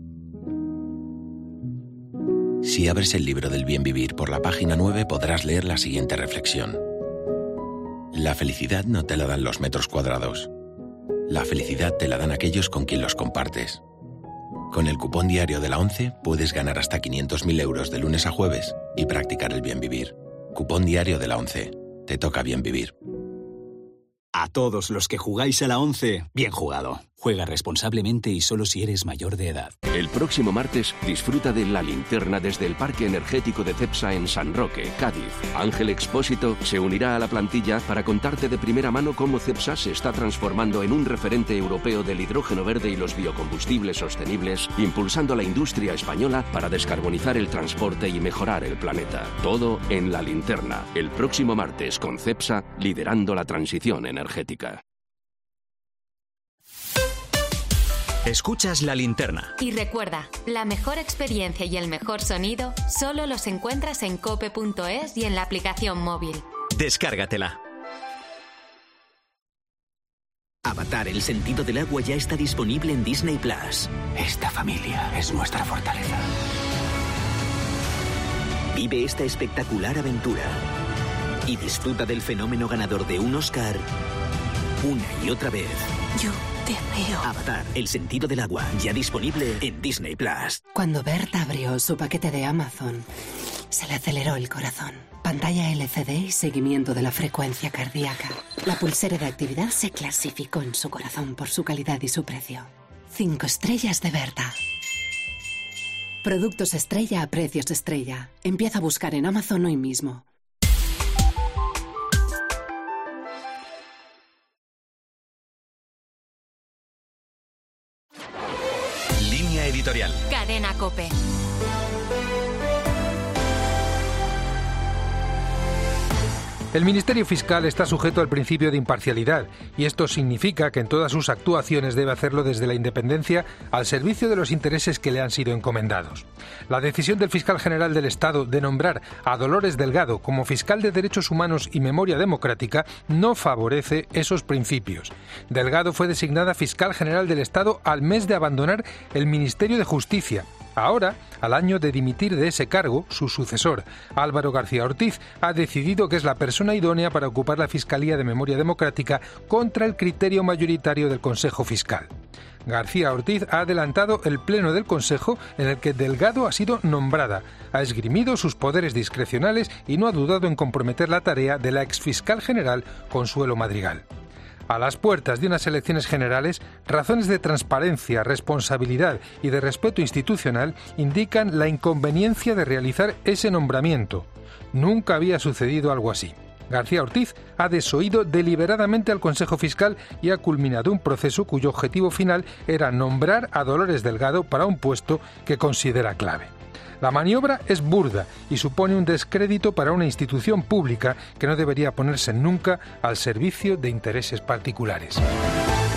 Si abres el libro del bien vivir por la página nueve podrás leer la siguiente reflexión. La felicidad no te la dan los metros cuadrados. La felicidad te la dan aquellos con quien los compartes. Con el cupón diario de la ONCE puedes ganar hasta quinientos mil euros de lunes a jueves y practicar el bien vivir. Cupón diario de la ONCE. Te toca bien vivir. A todos los que jugáis a la ONCE, bien jugado. Juega responsablemente y solo si eres mayor de edad. El próximo martes disfruta de La Linterna desde el Parque Energético de Cepsa en San Roque, Cádiz. Ángel Expósito se unirá a la plantilla para contarte de primera mano cómo Cepsa se está transformando en un referente europeo del hidrógeno verde y los biocombustibles sostenibles, impulsando a la industria española para descarbonizar el transporte y mejorar el planeta. Todo en La Linterna, el próximo martes con Cepsa liderando la transición energética. Escuchas La Linterna. Y recuerda, la mejor experiencia y el mejor sonido solo los encuentras en cope punto es y en la aplicación móvil. Descárgatela. Avatar, el sentido del agua ya está disponible en Disney Plus. Esta familia es nuestra fortaleza. Vive esta espectacular aventura y disfruta del fenómeno ganador de un Oscar una y otra vez. Yo te veo. Avatar, el sentido del agua, ya disponible en Disney Plus. Cuando Berta abrió su paquete de Amazon, se le aceleró el corazón. Pantalla L C D y seguimiento de la frecuencia cardíaca. La pulsera de actividad se clasificó en su corazón por su calidad y su precio. Cinco estrellas de Berta. Productos estrella a precios estrella. Empieza a buscar en Amazon hoy mismo. Línea editorial. Cadena COPE. El Ministerio Fiscal está sujeto al principio de imparcialidad y esto significa que en todas sus actuaciones debe hacerlo desde la independencia al servicio de los intereses que le han sido encomendados. La decisión del Fiscal General del Estado de nombrar a Dolores Delgado como fiscal de Derechos Humanos y Memoria Democrática no favorece esos principios. Delgado fue designada Fiscal General del Estado al mes de abandonar el Ministerio de Justicia. Ahora, al año de dimitir de ese cargo, su sucesor, Álvaro García Ortiz, ha decidido que es la persona idónea para ocupar la Fiscalía de Memoria Democrática contra el criterio mayoritario del Consejo Fiscal. García Ortiz ha adelantado el pleno del Consejo en el que Delgado ha sido nombrada, ha esgrimido sus poderes discrecionales y no ha dudado en comprometer la tarea de la exfiscal general Consuelo Madrigal. A las puertas de unas elecciones generales, razones de transparencia, responsabilidad y de respeto institucional indican la inconveniencia de realizar ese nombramiento. Nunca había sucedido algo así. García Ortiz ha desoído deliberadamente al Consejo Fiscal y ha culminado un proceso cuyo objetivo final era nombrar a Dolores Delgado para un puesto que considera clave. La maniobra es burda y supone un descrédito para una institución pública que no debería ponerse nunca al servicio de intereses particulares.